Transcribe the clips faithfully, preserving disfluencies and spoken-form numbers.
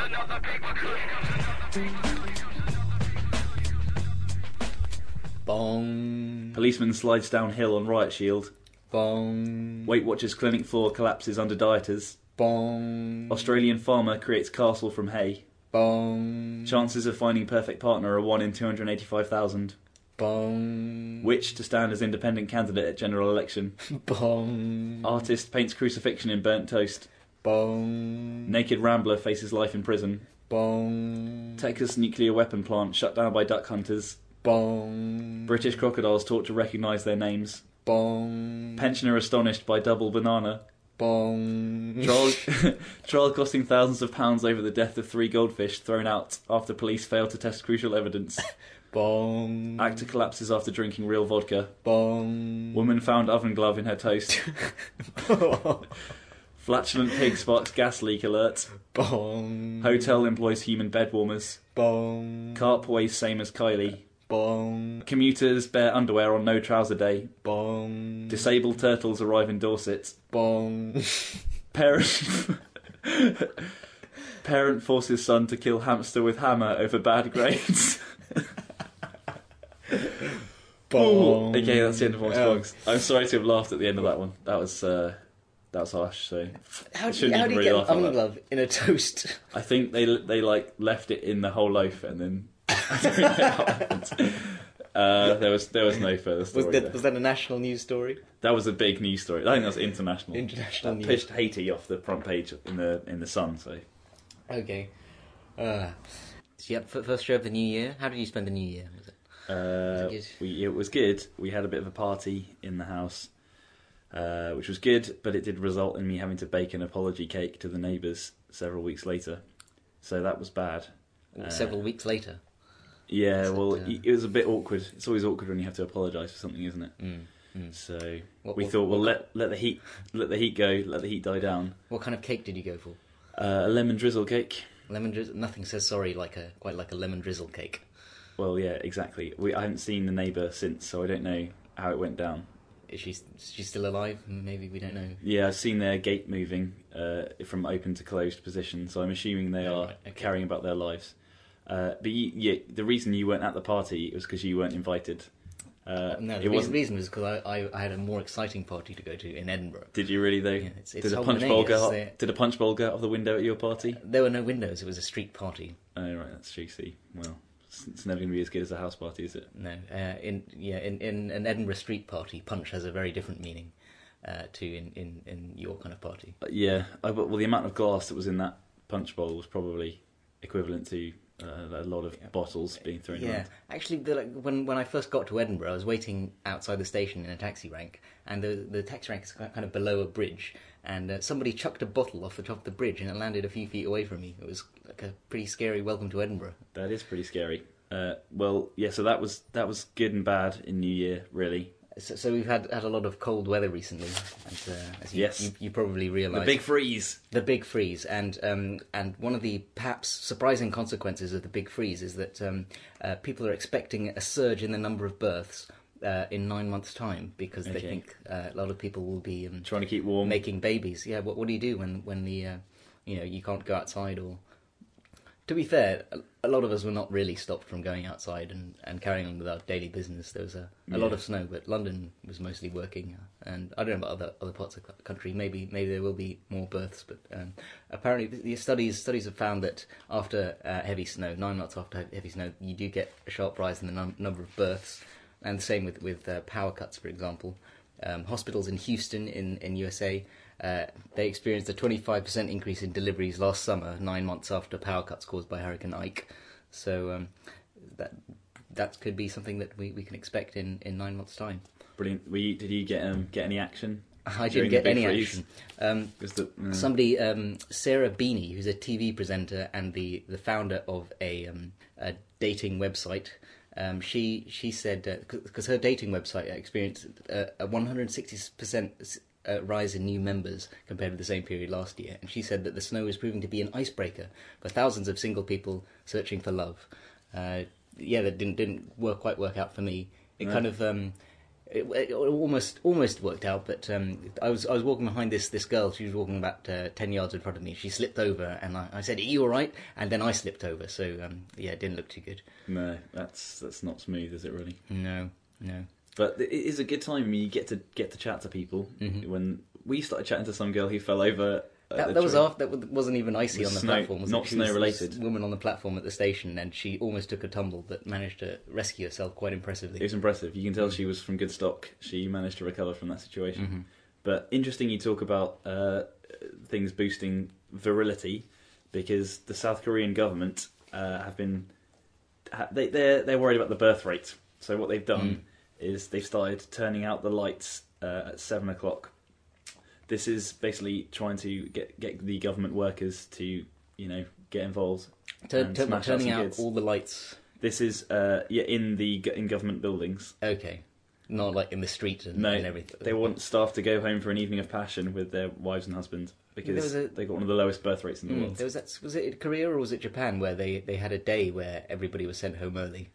Bong. Policeman slides downhill on riot shield. Bong. Weight Watchers clinic floor collapses under dieters. Bong. Australian farmer creates castle from hay. Bong. Chances of finding perfect partner are one in two hundred eighty-five thousand. Bong. Witch to stand as independent candidate at general election. Bong. Artist paints crucifixion in burnt toast. Bong. Naked rambler faces life in prison. Bong. Texas nuclear weapon plant shut down by duck hunters. Bong. British crocodiles taught to recognise their names. Bong. Pensioner astonished by double banana. Bong. Trial, trial costing thousands of pounds over the death of three goldfish thrown out after police failed to test crucial evidence. Bong. Actor collapses after drinking real vodka. Bong. Woman found oven glove in her toast. Flatulent pig sparks gas leak alert. Bong. Hotel employs human bed warmers. Bong. Carp weighs same as Kylie. Bong. Commuters bear underwear on no trouser day. Bong. Disabled turtles arrive in Dorset. Bong. Parent Parent forces son to kill hamster with hammer over bad grades. Bong. Okay, that's the end of my Oh. response. I'm sorry to have laughed at the end of that one. That was uh, that was harsh. So How I do you, shouldn't how even do you really get laugh an at oven that. glove in a toast? I think they they like left it in the whole loaf and then I don't know what happened. Uh, there was there was no further story. Was that, there. was that a national news story? That was a big news story. I think that was international. International that news. Pushed Haiti off the front page in the in the Sun. So Okay. Uh, so yeah, f- first show of the new year. How did you spend the new year? Was it? uh, Was it good? we it was good. We had a bit of a party in the house, uh, which was good, but it did result in me having to bake an apology cake to the neighbours several weeks later. So that was bad. Uh, Several weeks later. Yeah, Is it, well, uh, it was a bit awkward. It's always awkward when you have to apologise for something, isn't it? Mm, mm. So What- we what- thought, well, what- let let the heat let the heat go, let the heat die down. What kind of cake did you go for? Uh, a lemon drizzle cake. Lemon drizzle. Nothing says sorry like a quite like a lemon drizzle cake. Well, yeah, exactly. We I haven't seen the neighbour since, so I don't know how it went down. Is she is she still alive? Maybe we don't know. Yeah, I've seen their gate moving uh, from open to closed position, so I'm assuming they Oh, are right, okay. carrying about their lives. Uh, but you, yeah, the reason you weren't at the party was because you weren't invited. Uh, No, it the reason, wasn't. reason was because I, I, I had a more exciting party to go to in Edinburgh. Did you really though? Yeah, it's- it's did a Holborn punch bowl Egg, go? it's Out, the- did a punch bowl go out of the window at your party? There were no windows. It was a street party. Oh right, that's juicy. Well, it's, it's never going to be as good as a house party, is it? No, uh, in yeah, in, in an Edinburgh street party, punch has a very different meaning uh, to in, in, in your kind of party. Uh, yeah, I, but well, the amount of glass that was in that punch bowl was probably equivalent to uh, a lot of Yeah. bottles being thrown Yeah, around. actually, the, like, when when I first got to Edinburgh, I was waiting outside the station in a taxi rank, and the the taxi rank is kind of below a bridge, and uh, somebody chucked a bottle off the top of the bridge, and it landed a few feet away from me. It was like a pretty scary welcome to Edinburgh. That is pretty scary. Uh, well, yeah, so that was that was good and bad in New Year, really. So, so we've had, had a lot of cold weather recently, as, uh, as you, Yes. you, you probably realise. The big freeze. The big freeze, and um, and one of the perhaps surprising consequences of the big freeze is that um, uh, people are expecting a surge in the number of births uh, in nine months' time because they Okay. think uh, a lot of people will be um, Trying to keep warm. making babies. Yeah, what what do you do when when the uh, you know you can't go outside or? To be fair, a, a lot of us were not really stopped from going outside and, and carrying on with our daily business. There was a, a lot Yeah. of snow, but London was mostly working, uh, and I don't know about other other parts of the country. Maybe maybe there will be more births, but um, apparently the the studies studies have found that after uh, heavy snow, nine months after heavy snow, you do get a sharp rise in the num- number of births, and the same with with uh, power cuts, for example. Um, hospitals in Houston, in, in U S A, uh, they experienced a twenty-five percent increase in deliveries last summer, nine months after power cuts caused by Hurricane Ike. So um, that that could be something that we, we can expect in, in nine months' time. Brilliant. Were you, did you get um, get any action? I during didn't get the big any freeze? action. Um, Was the, mm. Somebody, um, Sarah Beanie, who's a T V presenter and the, the founder of a, um, a dating website, um, she she said because her dating website experienced a, a one hundred sixty percent uh, rise in new members compared with the same period last year, and she said that the snow is proving to be an icebreaker for thousands of single people searching for love. Uh, yeah, that didn't didn't work quite work out for me. It No. kind of um, It, it almost almost worked out, but um, I was I was walking behind this this girl. She was walking about uh, ten yards in front of me. She slipped over, and I, I said, "Are you all right?" And then I slipped over. So um, yeah, it didn't look too good. No, that's that's not smooth, is it really? No, no. But it is a good time when you get to get to chat to people. Mm-hmm. When we started chatting to some girl who fell over. That, that was after, that wasn't even icy on the snow, platform. Was not it? She was snow related. this woman on the platform at the station, and she almost took a tumble, but managed to rescue herself quite impressively. It was impressive. You can tell she was from good stock. She managed to recover from that situation. Mm-hmm. But interesting, you talk about uh, things boosting virility, because the South Korean government uh, have been ha- they they're they're worried about the birth rate. So what they've done mm. is they've started turning out the lights uh, at seven o'clock. This is basically trying to get get the government workers to, you know, get involved. Turn, turn, turning out, out all the lights. This is uh, yeah in the in government buildings. Okay, not like in the street and, no, and everything. They want staff to go home for an evening of passion with their wives and husbands because a, they got one of the lowest birth rates in the mm, world. There was that. Was it Korea or was it Japan where they, they had a day where everybody was sent home early?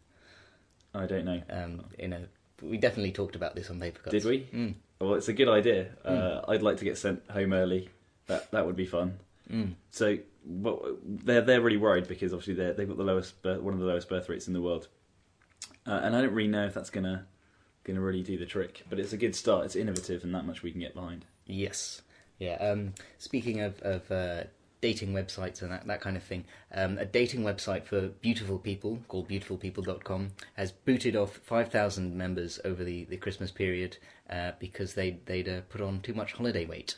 I don't know. Um, you know, we definitely talked about this on Paper Cuts. Did we? Mm. Well, it's a good idea. Uh, mm. I'd like to get sent home early. That that would be fun. Mm. So, well, they're they're really worried because obviously they they've got the lowest birth, one of the lowest birth rates in the world, uh, and I don't really know if that's gonna gonna really do the trick. But it's a good start. It's innovative, and that much we can get behind. Yes. Yeah. Um, speaking of of uh, dating websites and that, that kind of thing, um, a dating website for beautiful people called beautiful people dot com has booted off five thousand members over the, the Christmas period uh, because they, they'd uh, put on too much holiday weight.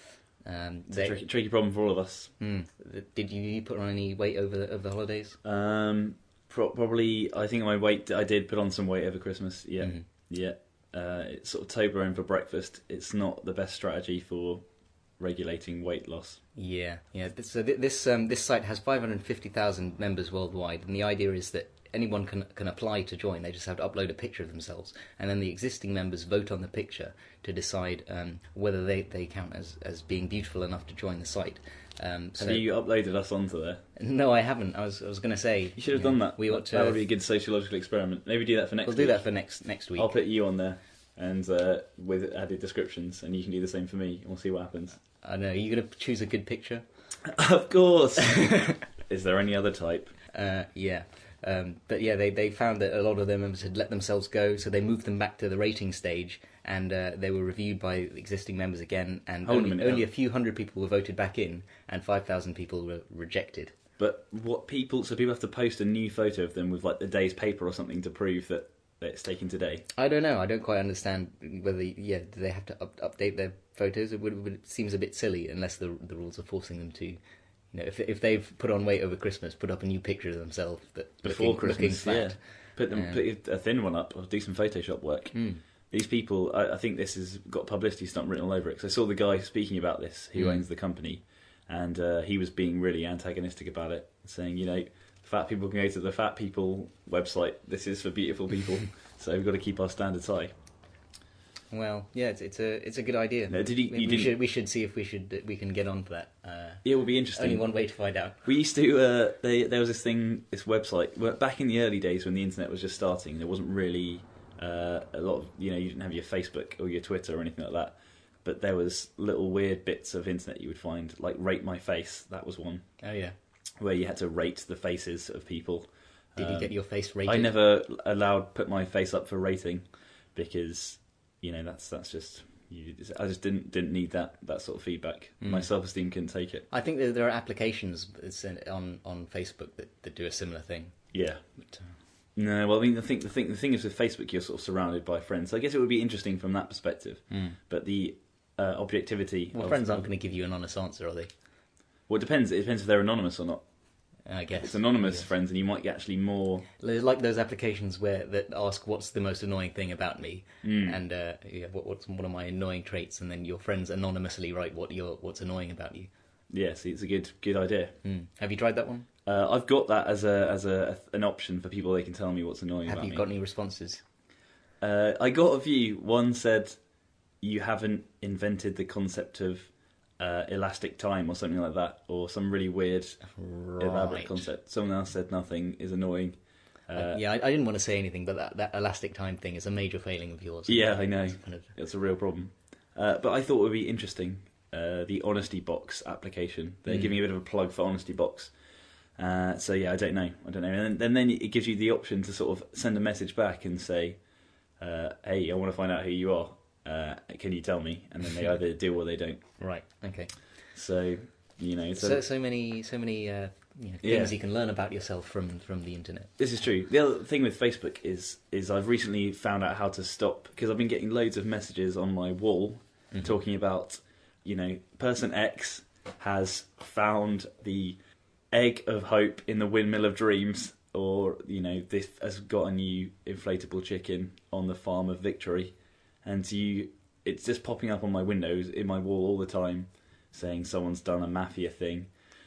Um, it's they, a tricky, tricky problem for all of us. Mm, did you put on any weight over the, over the holidays? Um, pro- probably, I think my weight, I did put on some weight over Christmas, yeah. Mm-hmm. Yeah. Uh, it's sort of Toblerone for breakfast. It's not the best strategy for regulating weight loss. Yeah, yeah. So this um, this site has five hundred fifty thousand members worldwide, and the idea is that anyone can can apply to join. They just have to upload a picture of themselves, and then the existing members vote on the picture to decide um, whether they, they count as, as being beautiful enough to join the site. Um, so, have you uploaded us onto there? No, I haven't. I was I was going to say you should have done know, that. We ought to, that would be a good sociological experiment. Maybe do that for next. We'll week. do that for next next week. I'll put you on there, and uh, with added descriptions, and you can do the same for me. And we'll see what happens. I know. Are you going to choose a good picture? Of course. Is there any other type? Uh, yeah. Um, but yeah, they, they found that a lot of their members had let themselves go, so they moved them back to the rating stage, and uh, they were reviewed by existing members again, and Hold only, a minute, only a few hundred people were voted back in, and five thousand people were rejected. But what people... So people have to post a new photo of them with like the day's paper or something to prove that it's taken today? I don't know. I don't quite understand whether... Yeah, do they have to up, update their photos? It, would, it seems a bit silly, unless the the rules are forcing them to... You know, if if they've put on weight over Christmas, put up a new picture of themselves that before looking, Christmas, looking yeah. fat. Put them, Yeah. put a thin one up, or do some Photoshop work. Mm. These people, I, I think this has got publicity stunt written all over it. Because I saw the guy speaking about this, who Mm. owns the company, and uh, he was being really antagonistic about it, saying, you know, fat people can go to the fat people website. This is for beautiful people, so we've got to keep our standards high. Well, yeah, it's, it's a it's a good idea. No, did he, we, you we didn't... should we should see if we should we can get on to that. Uh, Yeah, it would be interesting. only one way to find out. We used to. Uh, they, there was this thing, this website. Well, back in the early days when the internet was just starting, there wasn't really uh, a lot of. You know, you didn't have your Facebook or your Twitter or anything like that. But there was little weird bits of internet you would find, like Rate My Face. That was one. Oh yeah. Where you had to rate the faces of people. Did um, you get your face rated? I never allowed put my face up for rating because, you know, that's that's just. You, I just didn't didn't need that, that sort of feedback. Mm. My self esteem couldn't take it. I think that there are applications on on Facebook that, that do a similar thing. Yeah. But, uh... No, well, I mean, I think the thing the thing is with Facebook, you're sort of surrounded by friends. So I guess it would be interesting from that perspective. Mm. But the uh, objectivity. Well, of, friends aren't going to give you an honest answer, are they? Well, it depends. It depends if they're anonymous or not. I guess If it's anonymous yes. friends, and you might get actually more. There's like those applications where that ask what's the most annoying thing about me, Mm. and uh, yeah, what, what's one of my annoying traits, and then your friends anonymously write what your what's annoying about you. Yeah, see, it's a good good idea. Mm. Have you tried that one? Uh, I've got that as a as a an option for people. They can tell me what's annoying Have about you me. got any responses? Uh, I got a few. One said, "You haven't invented the concept of uh, elastic time," or something like that, or some really weird, Right. elaborate concept. Someone else said, "Nothing is annoying." Uh, yeah, I, I didn't want to say anything, but that, that elastic time thing is a major failing of yours. Yeah, I know. It's kind of- It's a real problem. Uh, but I thought it would be interesting, uh, the Honesty Box application. They're Mm. giving a bit of a plug for Honesty Box. Uh, so yeah, I don't know. I don't know. And then, and then it gives you the option to sort of send a message back and say, uh, hey, I want to find out who you are. Uh, can you tell me? And then they either do or they don't. Right. Okay. So, you know... So, So so many so many uh, you know, things Yeah. you can learn about yourself from, from the internet. This is true. The other thing with Facebook is is I've recently found out how to stop, because I've been getting loads of messages on my wall Mhm. talking about, you know, person X has found the egg of hope in the windmill of dreams, or, you know, this has got a new inflatable chicken on the farm of victory, and you, it's just popping up on my windows in my wall all the time, saying someone's done a mafia thing.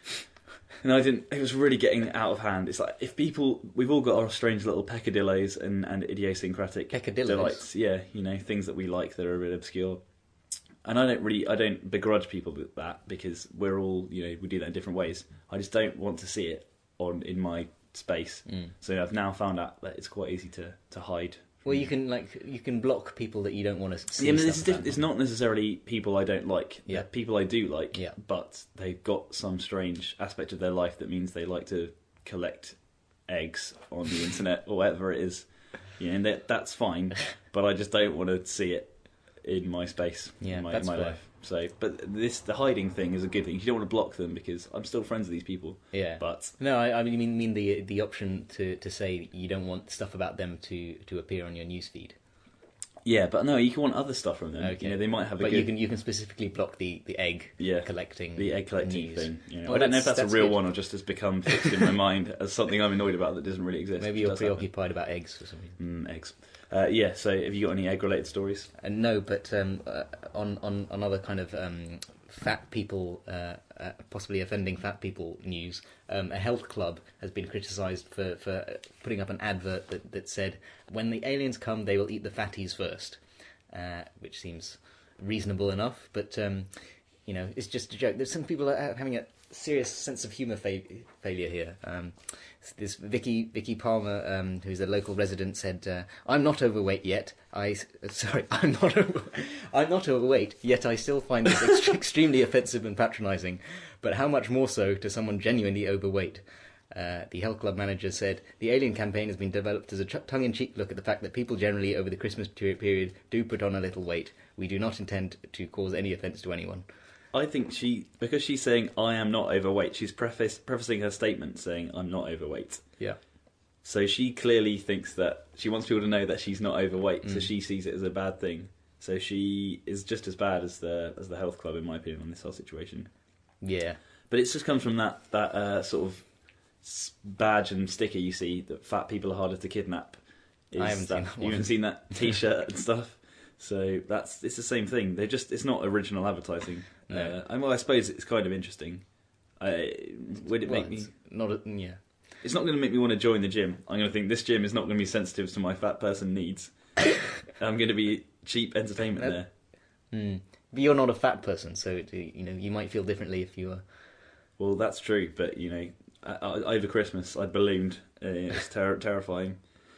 And I didn't. It was really getting out of hand. It's like if people, we've all got our strange little peccadillos and, and idiosyncratic Peccadillos? delights. Yeah, you know, things that we like that are a bit obscure. And I don't really, I don't begrudge people with that, because we're all, you know, we do that in different ways. I just don't want to see it on in my space. Mm. So I've now found out that it's quite easy to, to hide. Well, you can like you can block people that you don't want to see. Yeah, I mean, stuff it's, diff- about. it's not necessarily people I don't like. Yeah. They're people I do like. Yeah. But they've got some strange aspect of their life that means they like to collect eggs on the internet or whatever it is. Yeah, and that, that's fine. But I just don't want to see it in my space. Yeah, in my, that's in my fair. life. So, but this the hiding thing is a good thing. You don't want to block them, because I'm still friends with these people. Yeah. But No, I, I mean mean the the option to, to say you don't want stuff about them to, to appear on your newsfeed. yeah, but no, you can want other stuff from them. Okay. You know, they might have a But good you can you can specifically block the, the egg yeah. collecting The egg collecting news. thing. You know. Well, I don't know if that's- that's, that's a real good. one or just has become fixed in my mind as something I'm annoyed about that doesn't really exist. Maybe which you're does happen. preoccupied about eggs for some reason. Mm, eggs. Uh, yeah, so have you got any egg-related stories? Uh, no, but um, uh, on, on on other kind of um, fat people, uh, uh, possibly offending fat people news, um, a health club has been criticised for, for putting up an advert that, that said, when the aliens come, they will eat the fatties first, uh, which seems reasonable enough, but, um, you know, it's just a joke. There's some people are having a serious sense of humour fa- failure here. Um, this Vicky Vicky Palmer, um, who's a local resident, said, uh, "I'm not overweight yet. I sorry, I'm not over, I'm not overweight yet. I still find this ex- extremely offensive and patronising. But how much more so to someone genuinely overweight?" Uh, the health club manager said, "The alien campaign has been developed as a ch- tongue-in-cheek look at the fact that people generally over the Christmas ter- period do put on a little weight. We do not intend to cause any offence to anyone." I think she, because she's saying, I am not overweight, she's preface, prefacing her statement saying, I'm not overweight. Yeah. So she clearly thinks that, she wants people to know that she's not overweight, so Mm. she sees it as a bad thing. So she is just as bad as the as the health club, in my opinion, on this whole situation. Yeah. But it just comes from that, that uh, sort of s- badge and sticker you see, that fat people are harder to kidnap. Is I haven't seen that You one. haven't seen that T-shirt and stuff? So that's it's the same thing. They just it's not original advertising. No. Uh, and well, I suppose it's kind of interesting. I, would it Well, make me? it's not a, yeah. It's not going to make me want to join the gym. I'm going to think this gym is not going to be sensitive to my fat person needs. I'm going to be cheap entertainment Nope. there. Mm. But you're not a fat person, so it, you know you might feel differently if you were. Well, that's true, but you know, I, I, over Christmas I ballooned. Uh, it's ter- terrifying.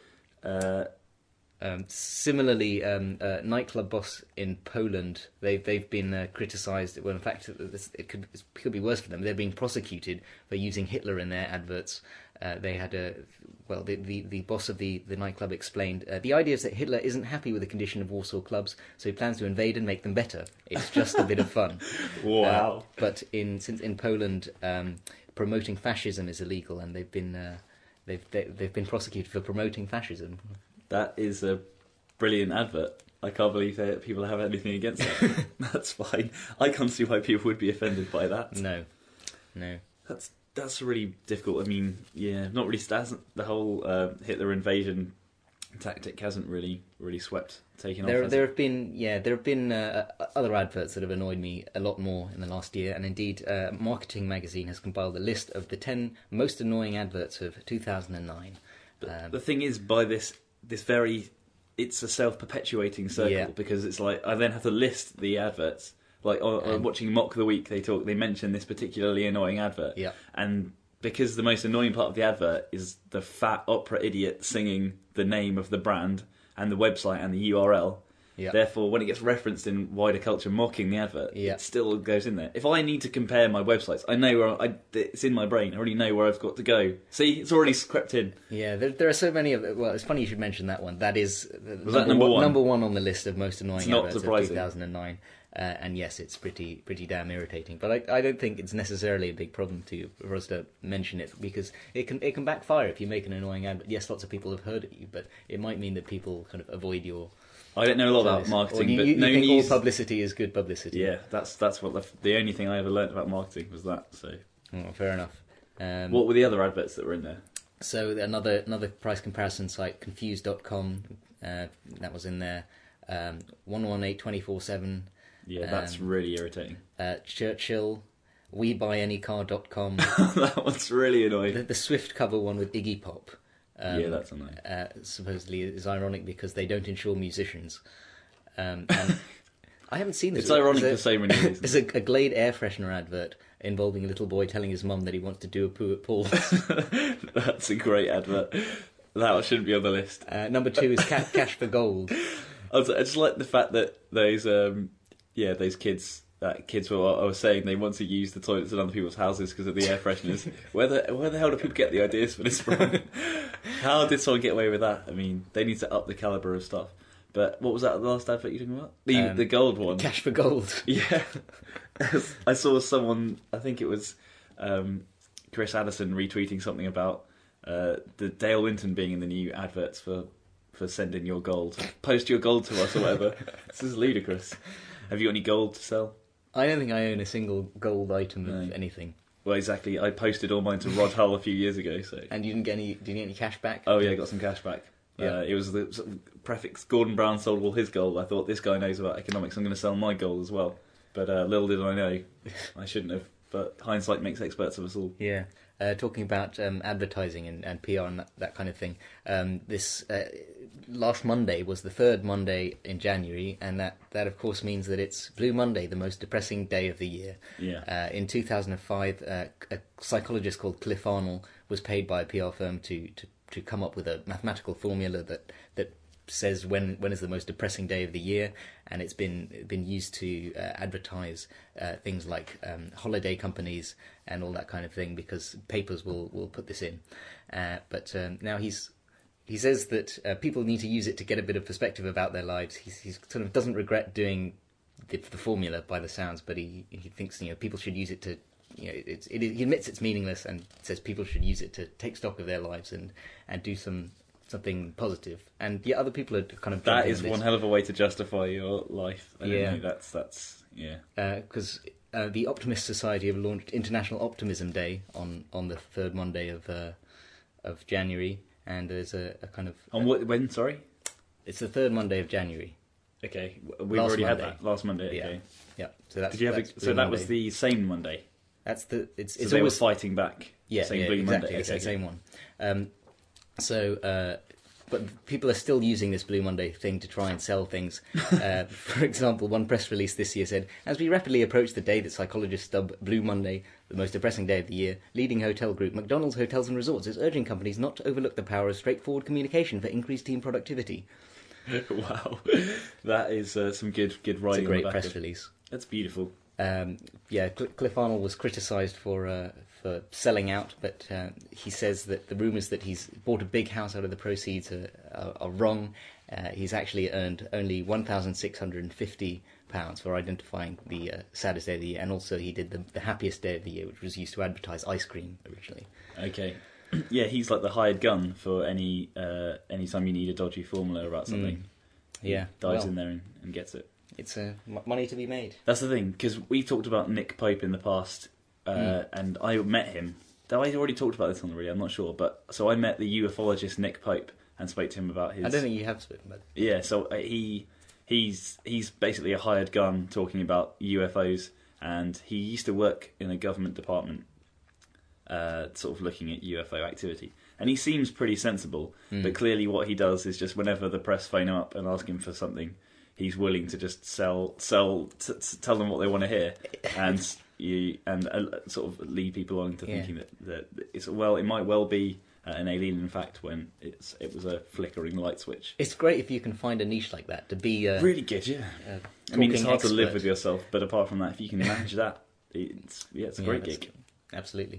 Uh, Um, similarly, um, uh, nightclub boss in Poland, they've they've been uh, criticised. Well, in fact, this, it could it could be worse for them. They're being prosecuted for using Hitler in their adverts. Uh, they had a well, the, the, the boss of the, the nightclb explained uh, the idea is that Hitler isn't happy with the condition of Warsaw clubs, so he plans to invade and make them better. It's just a bit of fun. wow. Uh, but in since in Poland, um, promoting fascism is illegal, and they've been uh, they've they, they've been prosecuted for promoting fascism. That is a brilliant advert. I can't believe that people have anything against that. That's fine. I can't see why people would be offended by that. No, no. That's that's really difficult. I mean, yeah, not really. Hasn't the whole uh, Hitler invasion tactic hasn't really really swept taken There, off. has there it? have been, yeah, there have been uh, other adverts that have annoyed me a lot more in the last year, and indeed, uh, Marketing Magazine has compiled a list of the ten most annoying adverts of two thousand nine. But Um, the thing is, by this this very, it's a self-perpetuating circle Yeah. because it's like I then have to list the adverts. Like on, on And- watching Mock the Week, they talk, they mention this particularly annoying advert, yeah, and because the most annoying part of the advert is the fat opera idiot singing the name of the brand and the website and the U R L. Yeah. Therefore, when it gets referenced in wider culture mocking the advert, Yeah. it still goes in there. If I need to compare my websites, I know where I, it's in my brain. I already know where I've got to go. See, it's already crept in. Yeah, there, there are so many of. Well, it's funny you should mention that one. That is the Was that number one? Number one on the list of most annoying It's not adverts surprising. of two thousand nine. Uh, and yes, it's pretty pretty damn irritating. But I, I don't think it's necessarily a big problem to for us to mention it, because it can it can backfire if you make an annoying ad. Yes, lots of people have heard of you, but it might mean that people kind of avoid your. I don't know a lot about service. marketing, Or you, but you, no you think news. all publicity is good publicity. Yeah, that's that's what the, the only thing I ever learnt about marketing was that. So, Oh, fair enough. Um, what were the other adverts that were in there? So another another price comparison site, confused dot com, uh, that was in there. Um, one one eight two four seven. Yeah, that's Um, really irritating. Uh, Churchill, we buy any car dot com. That one's really annoying. the, the Swift cover one with Iggy Pop. Um, yeah, that's annoying. uh, supposedly is ironic because they don't insure musicians. Um, and I haven't seen this. It's ironic There's for so many reasons. There's a, a Glade air freshener advert involving a little boy telling his mum that he wants to do a poo at Paul's. That's a great advert. That shouldn't be on the list. Uh, number two is ca- Cash for Gold. I, was, I just like the fact that those, um, yeah, those kids, that kids were. I was saying they want to use the toilets in other people's houses because of the air fresheners. Where the where the hell do people get the ideas for this from? How did someone get away with that? I mean, they need to up the caliber of stuff. But what was that the last advert you were talking about? The Um, the gold one. Cash for Gold. Yeah, I saw someone. I think it was um, Chris Addison retweeting something about uh, the Dale Winton being in the new adverts for for send in your gold, post your gold to us or whatever. This is ludicrous. Have you got any gold to sell? I don't think I own a single gold item of No. anything. Well, exactly. I posted all mine to Rod Hull a few years ago. So. And you didn't get any? Did you get any cash back? Oh yeah, I got some cash back. Yeah. Uh, it was the sort of prefix Gordon Brown sold all his gold. I thought this guy knows about economics. I'm going to sell my gold as well. But uh, little did I know, I shouldn't have. But hindsight makes experts of us all. Yeah. Uh, talking about um, advertising and, and P R and that, that kind of thing. Um, this uh, last Monday was the third Monday in January, and that, that of course means that it's Blue Monday, the most depressing day of the year. Yeah. Uh, in two thousand five, uh, a psychologist called Cliff Arnold was paid by a P R firm to, to, to come up with a mathematical formula that that says when when is the most depressing day of the year, and it's been been used to uh, advertise uh, things like um, holiday companies and all that kind of thing, because papers will, will put this in. Uh, but um, now he's he says that uh, people need to use it to get a bit of perspective about their lives. He's, he's sort of doesn't regret doing the, the formula by the sounds, but he he thinks, you know, people should use it to, you know, it's it, he admits it's meaningless and says people should use it to take stock of their lives and and do some. Something positive, and yeah, other people are kind of That jumping is on this. one hell of a way to justify your life. I don't Yeah. know, that's that's yeah. because uh, uh, the Optimist Society have launched International Optimism Day on, on the third Monday of uh, of January, and there's a, a kind of On what when? Sorry. it's the third Monday of January. Okay, we've Last already Monday. had that last Monday. Yeah. Okay. Yeah, so that's Did you have? A, that's so Blue that was Monday. the same Monday. That's the it's So it's they always were fighting back. yeah, saying yeah Blue exactly Monday. it's Okay, the same okay. one. Um, so. Uh, But people are still using this Blue Monday thing to try and sell things. Uh, for example, one press release this year said, as we rapidly approach the day that psychologists dub Blue Monday, the most depressing day of the year, leading hotel group McDonald's Hotels and Resorts is urging companies not to overlook the power of straightforward communication for increased team productivity. Wow, that is uh, some good good It's writing. a on the great back press of- release. That's beautiful. Um, yeah, Cl- Cliff Arnold was criticised for uh, for selling out, but uh, he says that the rumours that he's bought a big house out of the proceeds are, are, are wrong. Uh, he's actually earned only one thousand six hundred and fifty pounds for identifying the uh, saddest day of the year, and also he did the, the happiest day of the year, which was used to advertise ice cream originally. Okay, yeah, he's like the hired gun for any uh, any time you need a dodgy formula about something. Mm. Yeah, he dives well. in there and, and gets it. It's uh, m- money to be made. That's the thing, because we talked about Nick Pope in the past, uh, Mm. and I met him. Though I already talked about this on the radio, I'm not sure. But so I met the ufologist Nick Pope and spoke to him about his. I don't think you have spoken about it. Yeah, so uh, he he's he's basically a hired gun talking about U F Os, and he used to work in a government department, uh, sort of looking at U F O activity. And he seems pretty sensible, Mm. but clearly what he does is just whenever the press phone him up and ask him for something, he's willing to just sell, sell, t- t- tell them what they want to hear, and you and uh, sort of lead people on to Yeah. thinking that, that it's well, it might well be uh, an alien in fact when it's it was a flickering light switch. It's great if you can find a niche like that to be uh, Really good, yeah. uh, I mean, it's talking hard to live expert. with yourself, but apart from that, if you can manage that, it's yeah, it's a Yeah, great that's- gig. Absolutely.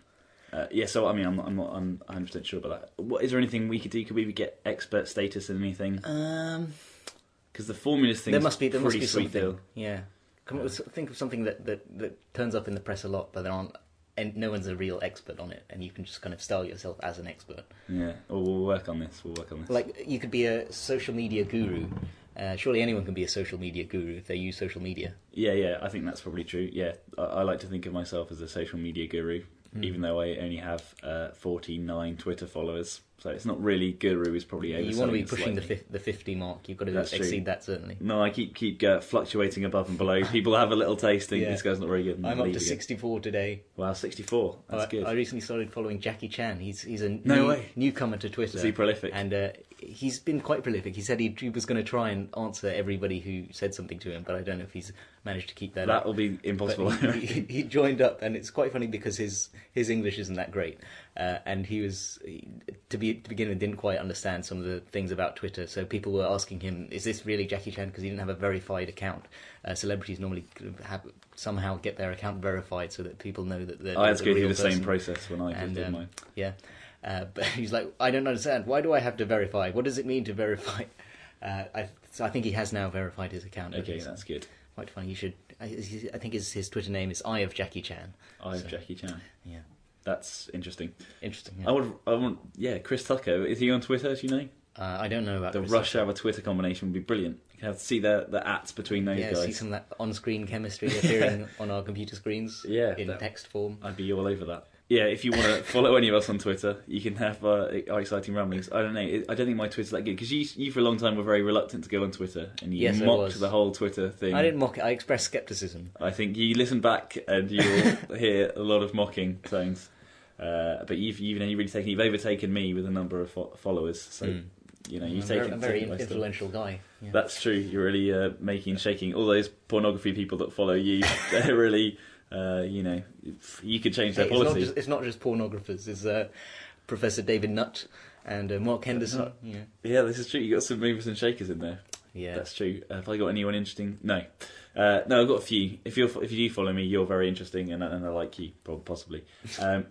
Uh, yeah, so I mean, I'm not, I'm not, I'm one hundred percent sure about that. What is there anything we could do? Could we get expert status in anything? Um, Because the formulas thing there is must be there must pretty be sweet something. deal. Yeah. Come up with, think of something that, that, that turns up in the press a lot, but there aren't, and no one's a real expert on it, and you can just kind of style yourself as an expert. Yeah, or we'll work on this. We'll work on this. Like you could be a social media guru. Uh, surely anyone can be a social media guru if they use social media. Yeah, yeah, I think that's probably true. Yeah, I, I like to think of myself as a social media guru, Mm. even though I only have uh, forty-nine Twitter followers. So it's not really guru. Is probably overselling You want to be it pushing the slightly. fi- the fifty mark. You've got to That's true. exceed that certainly. No, I keep keep uh, fluctuating above and below. People have a little taste. Think Yeah. this guy's not very good. and I'm up leave to again. sixty-four today. Wow, sixty-four. That's I, good. I recently started following Jackie Chan. He's he's a No new, way. newcomer to Twitter. Is he prolific? And uh, he's been quite prolific. He said he, he was going to try and answer everybody who said something to him, but I don't know if he's managed to keep that that up. will be But impossible. he, he, he joined up, and it's quite funny because his his English isn't that great, uh, and he was he, to be to begin with didn't quite understand some of the things about Twitter. So people were asking him, "Is this really Jackie Chan?" Because he didn't have a verified account. Uh, celebrities normally have somehow get their account verified so that people know that they're. I had to the go through real the same person. process when I And, did um, mine. Yeah, uh, but he's like, I don't understand. Why do I have to verify? What does it mean to verify? Uh, I, so I think he has now verified his account. Okay, It's that's good. quite funny. You should. I, I think his his Twitter name is Eye of Jackie Chan. I have So- Jackie Chan. Yeah, That's interesting. interesting. Yeah. I would, I want, yeah, Chris Tucker. Is he on Twitter? Do you know? Uh, I don't know about The Chris Rush Tucker. Hour Twitter combination would be brilliant. You can have to see the the ats between those Yeah, guys. see some of that on-screen chemistry appearing on our computer screens. Yeah, in that- text form. I'd be all over that. Yeah, if you want to follow any of us on Twitter, you can have uh, our exciting ramblings. I don't know. it- I don't think my Twitter's that good because you, you for a long time were very reluctant to go on Twitter and you Yes, I mocked was. the whole Twitter thing. I didn't mock it. I expressed skepticism. I think you listen back and you'll hear a lot of mocking tones. Uh, but you've you've really taken you've overtaken me with a number of fo- followers. So Mm. you know I'm you've a taken very, a very taken my stuff. influential guy. Yeah. That's true. You're really uh, making shaking. All those pornography people that follow you, they're really, uh, you know, you could change their Hey, it's, not policy. just, it's not just pornographers. It's uh, Professor David Nutt and uh, Mark Henderson. Nutt. Yeah, Yeah, this is true. You got some movers and shakers in there. yeah. That's true. Uh, have I got anyone interesting? No, uh, no. I've got a few. If you if you do follow me, you're very interesting, and, and I like you, probably possibly. Um,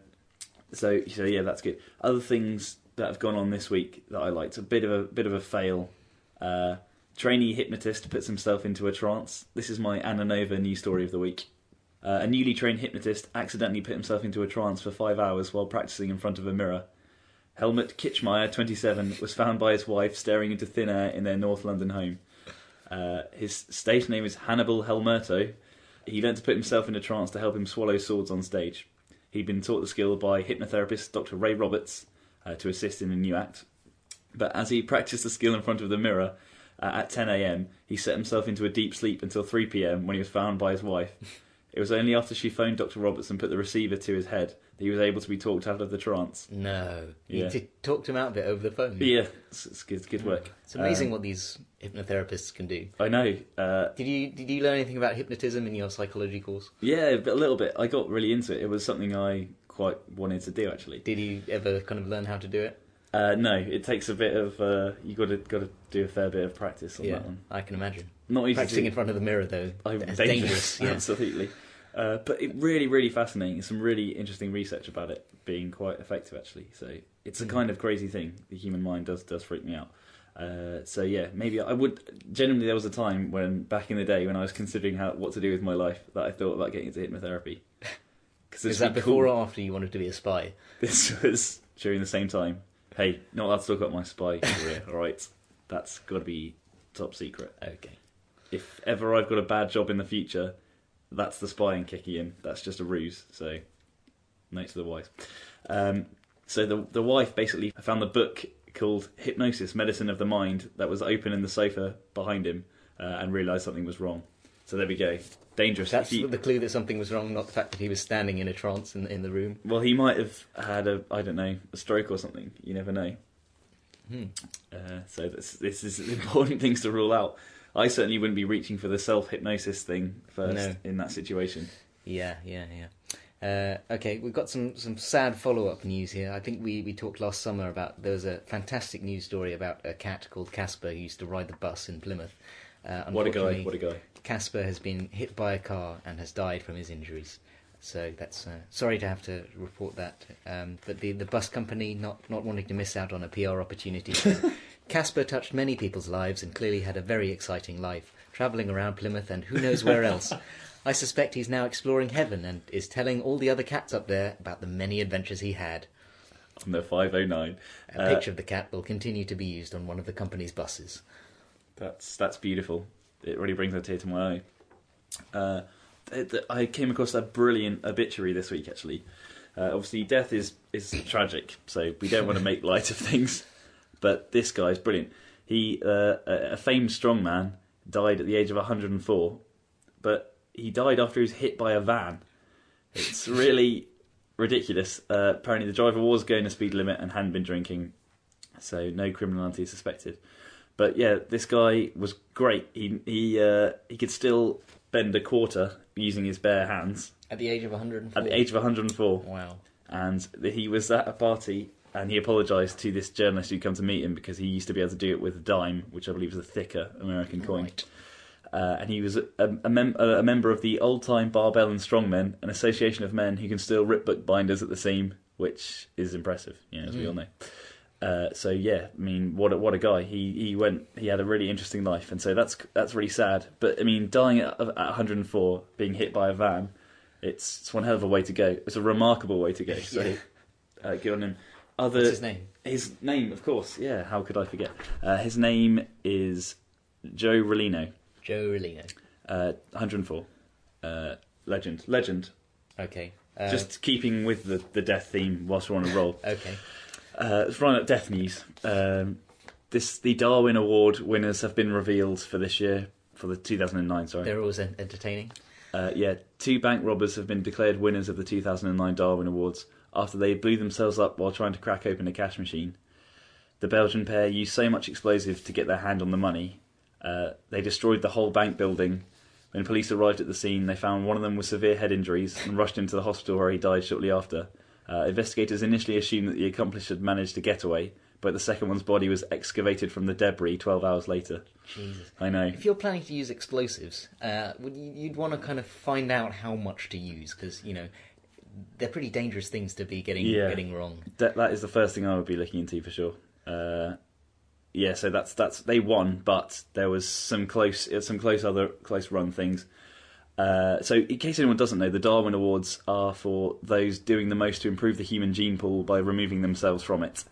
so so yeah, that's good. Other things that have gone on this week that I liked. A bit of a bit of a fail. Uh, trainee hypnotist puts himself into a trance. This is my Anna Nova news story of the week. Uh, a newly trained hypnotist accidentally put himself into a trance for five hours while practicing in front of a mirror. Helmut Kitschmeyer, twenty-seven, was found by his wife staring into thin air in their North London home. Uh, his stage name is Hannibal Helmerto. He learned to put himself in a trance to help him swallow swords on stage. He'd been taught the skill by hypnotherapist Doctor Ray Roberts uh, to assist in a new act. But as he practiced the skill in front of the mirror uh, at ten a.m, he set himself into a deep sleep until three p.m. when he was found by his wife. It was only after she phoned Doctor Roberts and put the receiver to his head that he was able to be talked out of the trance. No, Yeah. you t- talked him out of it over the phone. But yeah, it's, it's good, good work. It's amazing Um, what these hypnotherapists can do. I know. Uh, Did you did you learn anything about hypnotism in your psychology course? yeah, but a little bit. I got really into it. It was something I quite wanted to do, actually. Did you ever kind of learn how to do it? Uh, no, it takes a bit of. Uh, you got to got to do a fair bit of practice on yeah, that one. I can imagine. Not easy Practicing to in front of the mirror though, Oh, that's dangerous, dangerous. Yeah. absolutely. Uh, but it really, really fascinating. Some really interesting research about it being quite effective, actually. So it's a Mm. kind of crazy thing. The human mind does does freak me out. Uh, so yeah, maybe I would. Genuinely, there was a time when back in the day when I was considering how what to do with my life that I thought about getting into hypnotherapy. Because Is that before or after you wanted to be a spy? This was during the same time. Hey, not allowed to talk about my spy career. All right, that's got to be top secret. Okay. If ever I've got a bad job in the future, that's the spying kicking in. That's just a ruse. So, note to the wise. Um, so the the wife basically found the book called Hypnosis: Medicine of the Mind that was open in the sofa behind him, uh, and realised something was wrong. So there we go. Dangerous. That's If you- the clue that something was wrong, not the fact that he was standing in a trance in, in the room. well, he might have had a I don't know a stroke or something. You never know. Hmm. Uh, so this, this is important things to rule out. I certainly wouldn't be reaching for the self hypnosis thing first No. in that situation. Yeah, yeah, yeah. Uh, okay, we've got some, some sad follow-up news here. I think we, we talked last summer about, there was a fantastic news story about a cat called Casper who used to ride the bus in Plymouth. Uh, What a guy, unfortunately, what a guy. Casper has been hit by a car and has died from his injuries. So that's uh, sorry to have to report that. Um, but the, the bus company, not, not wanting to miss out on a P R opportunity, said, Casper touched many people's lives and clearly had a very exciting life, travelling around Plymouth and who knows where else. I suspect he's now exploring heaven and is telling all the other cats up there about the many adventures he had. On the five oh nine. A uh, picture of the cat will continue to be used on one of the company's buses. That's that's beautiful. It really brings a tear to my eye. Uh, th- th- I came across a brilliant obituary this week, actually. Uh, obviously, death is, is tragic, so we don't want to make light of things. But this guy is brilliant. He, uh, a famed strongman, died at the age of one hundred and four, but he died after he was hit by a van. It's really ridiculous. Uh, apparently, the driver was going the speed limit and hadn't been drinking, so no criminality is suspected. But yeah, this guy was great. He he uh, he could still bend a quarter using his bare hands. At the age of one hundred and four? At the age of one hundred and four. Wow. And he was at a party and he apologised to this journalist who'd come to meet him because he used to be able to do it with a dime, which I believe is a thicker American coin. Right. Uh, and he was a, a, mem- a member of the Old Time Barbell and Strongmen, an association of men who can still rip bookbinders at the seam, which is impressive, you know, as mm. we all know. Uh, so yeah, I mean, what a, what a guy. He he went. He had a really interesting life, and so that's that's really sad. But I mean, dying at, at one hundred and four, being hit by a van, it's, it's one hell of a way to go. It's a remarkable way to go. So yeah. uh, good on him. Other, What's his name? His name, of course. Yeah, how could I forget? Uh, his name is Joe Rolino. Joe Rolino. Uh, one hundred and four. Uh, legend. Legend. Okay. Uh, Just keeping with the, the death theme whilst we're on a roll. Okay. Uh, let's run up death news. Um, this the Darwin Award winners have been revealed for this year, for the two thousand nine. Sorry, they're always entertaining. Uh, yeah, two bank robbers have been declared winners of the two thousand nine Darwin Awards after they blew themselves up while trying to crack open a cash machine. The Belgian pair used so much explosive to get their hand on the money, uh, they destroyed the whole bank building. When police arrived at the scene, they found one of them with severe head injuries and rushed him to the hospital where he died shortly after. Uh, investigators initially assumed that the accomplice had managed to get away, but the second one's body was excavated from the debris twelve hours later. Jesus. I know. If you're planning to use explosives, uh, would you, you'd want to kind of find out how much to use, because, you know, they're pretty dangerous things to be getting yeah. getting wrong. That, that is the first thing I would be looking into for sure. Uh, yeah, so that's that's they won, but there was some close some close other close run things. Uh, so, in case anyone doesn't know, the Darwin Awards are for those doing the most to improve the human gene pool by removing themselves from it.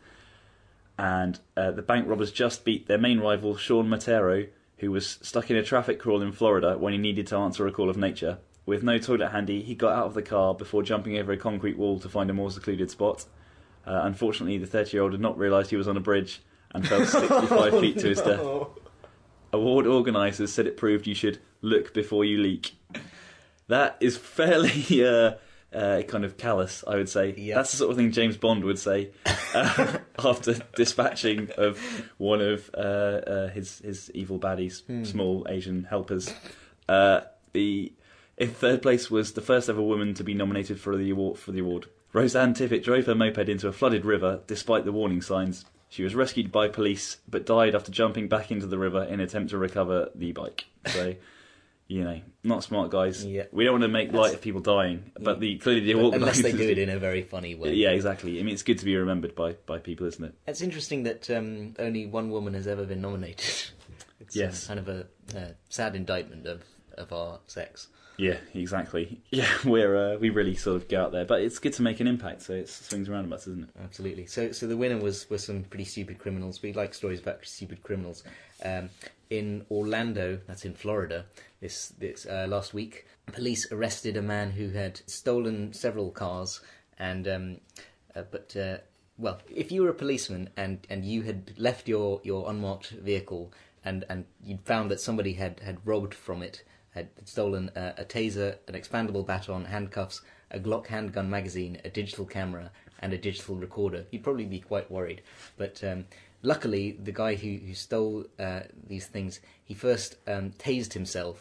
And uh, the bank robbers just beat their main rival, Sean Matero, who was stuck in a traffic crawl in Florida when he needed to answer a call of nature. With no toilet handy, he got out of the car before jumping over a concrete wall to find a more secluded spot. Uh, unfortunately, the thirty-year-old had not realised he was on a bridge and fell sixty-five oh, feet to his death. no. Award organisers said it proved you should look before you leak. That is fairly uh, uh, kind of callous, I would say. Yep. That's the sort of thing James Bond would say uh, after dispatching of one of uh, uh, his his evil baddies, hmm. small Asian helpers. Uh, the in third place was the first ever woman to be nominated for the award. For the award, Roseanne Tippett drove her moped into a flooded river despite the warning signs. She was rescued by police, but died after jumping back into the river in an attempt to recover the bike. So, you know, not smart guys. Yeah. We don't want to make light of people dying, but the clearly the organisers... Unless they do it in a very funny way. Yeah, exactly. I mean, it's good to be remembered by, by people, isn't it? It's interesting that um, only one woman has ever been nominated. It's yes. uh, kind of a uh, sad indictment of, of our sex. Yeah, exactly. Yeah, we're uh, we really sort of go out there, but it's good to make an impact. So it swings around about, isn't it? Absolutely. So, so the winner was was some pretty stupid criminals. We like stories about stupid criminals. Um, in Orlando, that's in Florida, this this uh, last week, police arrested a man who had stolen several cars, and um, uh, but uh, well, if you were a policeman and, and you had left your, your unmarked vehicle and and you'd found that somebody had, had robbed from it. Had stolen a, a taser, an expandable baton, handcuffs, a Glock handgun magazine, a digital camera, and a digital recorder, you'd probably be quite worried. But um, luckily, the guy who, who stole uh, these things, he first um, tased himself,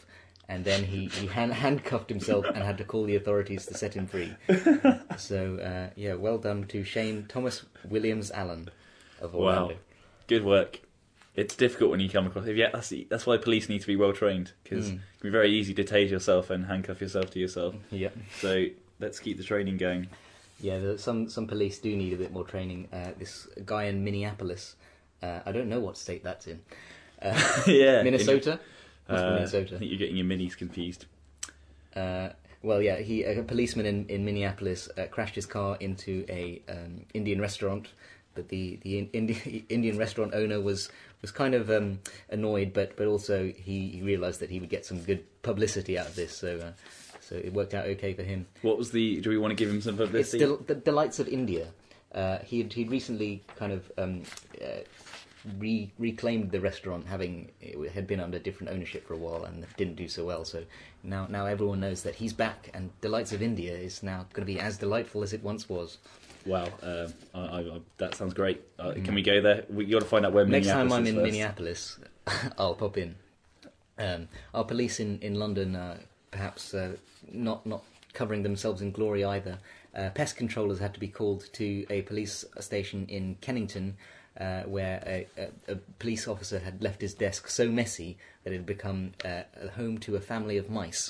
and then he, he hand, handcuffed himself and had to call the authorities to set him free. So, uh, yeah, well done to Shane Thomas Williams Allen of Orlando. Wow, good work. It's difficult when you come across. Yeah, that's that's why police need to be well trained, because Mm. it can be very easy to tase yourself and handcuff yourself to yourself. Yeah. So let's keep the training going. Yeah, the, some some police do need a bit more training. Uh, this guy in Minneapolis, uh, I don't know what state that's in. Uh, Yeah, Minnesota? Must be Uh, Minnesota. I think you're getting your minis confused. Uh, well, yeah, he a policeman in in Minneapolis uh, crashed his car into a um, Indian restaurant, but the the in, Indi- Indian restaurant owner was was kind of um, annoyed, but but also he, he realised that he would get some good publicity out of this, so uh, so it worked out okay for him. What was the? Do we want to give him some It's publicity? del- the delights of India. Uh, he'd he'd recently kind of um, uh, re- reclaimed the restaurant, having it had been under different ownership for a while and didn't do so well. So now now everyone knows that he's back, and Delights of India is now going to be as delightful as it once was. Wow, uh, I, I, I, that sounds great. Uh, Can we go there? We got to find out where Next Minneapolis time I'm is in first. Minneapolis, I'll pop in. Um, our police in in London, uh, perhaps uh, not not covering themselves in glory either. Uh, pest controllers had to be called to a police station in Kennington, uh, where a, a, a police officer had left his desk so messy that it had become uh, a home to a family of mice.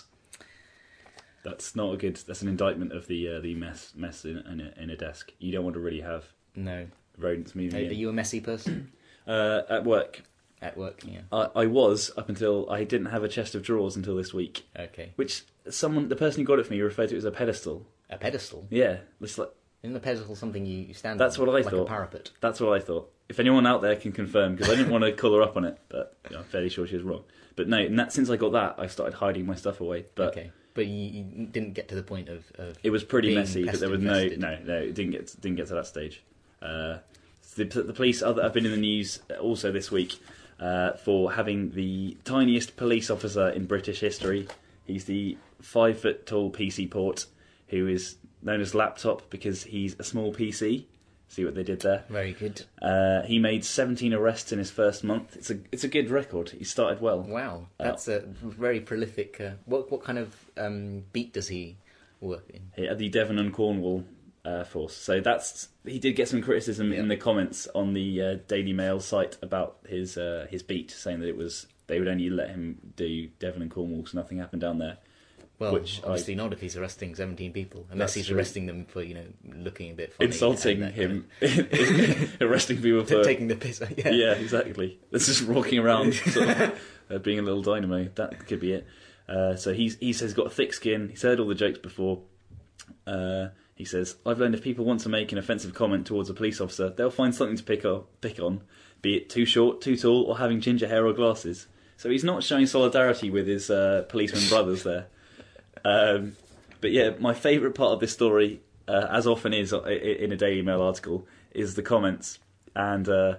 That's not a good. That's an indictment of the uh, the mess mess in, in, a, in a desk. You don't want to really have No. rodents Are, moving are in. you a messy person Uh, at work, at work? Yeah. I, I was up until I didn't have a chest of drawers until this week, Okay. which someone, the person who got it for me, referred to it as a pedestal. A pedestal? Yeah, it's like, Isn't a pedestal something you you stand That's on? what I like thought. a parapet. that's what I thought. If anyone out there can confirm, because I didn't want to call her up on it, but you know, I'm fairly sure she was wrong. But no, and that, since I got that, I started hiding my stuff away. But Okay. But you, you didn't get to the point of... of it was pretty being messy, but pest there was no, infested. no, no, it didn't get didn't get to that stage. Uh, the, the police other have been in the news also this week uh, for having the tiniest police officer in British history. He's the five foot tall P C port, who is known as Laptop because he's a small P C. See what they did there? Very good. Uh, he made seventeen arrests in his first month. It's a it's a good record. He started well. Wow, Uh, that's a very prolific... Uh, what what kind of um, beat does he work in? He had the Devon and Cornwall uh, force. So that's he did get some criticism Yeah. in the comments on the uh, Daily Mail site about his uh, his beat, saying that it was they would only let him do Devon and Cornwall because nothing happened down there. Well, Which obviously not if he's arresting seventeen people, unless That's he's true. arresting them for, you know, looking a bit funny. Insulting and that kind him, arresting people of- for taking the piss. Yeah. yeah, exactly. It's just walking around, sort of, uh, being a little dynamo. That could be it. Uh, so he's he says he's got a thick skin. He's heard all the jokes before. Uh, he says, "I've learned if people want to make an offensive comment towards a police officer, they'll find something to pick on, pick on, be it too short, too tall, or having ginger hair or glasses." So he's not showing solidarity with his uh, policeman brothers there. Um, but yeah, my favourite part of this story, uh, as often is i- i- in a Daily Mail article, is the comments. And uh,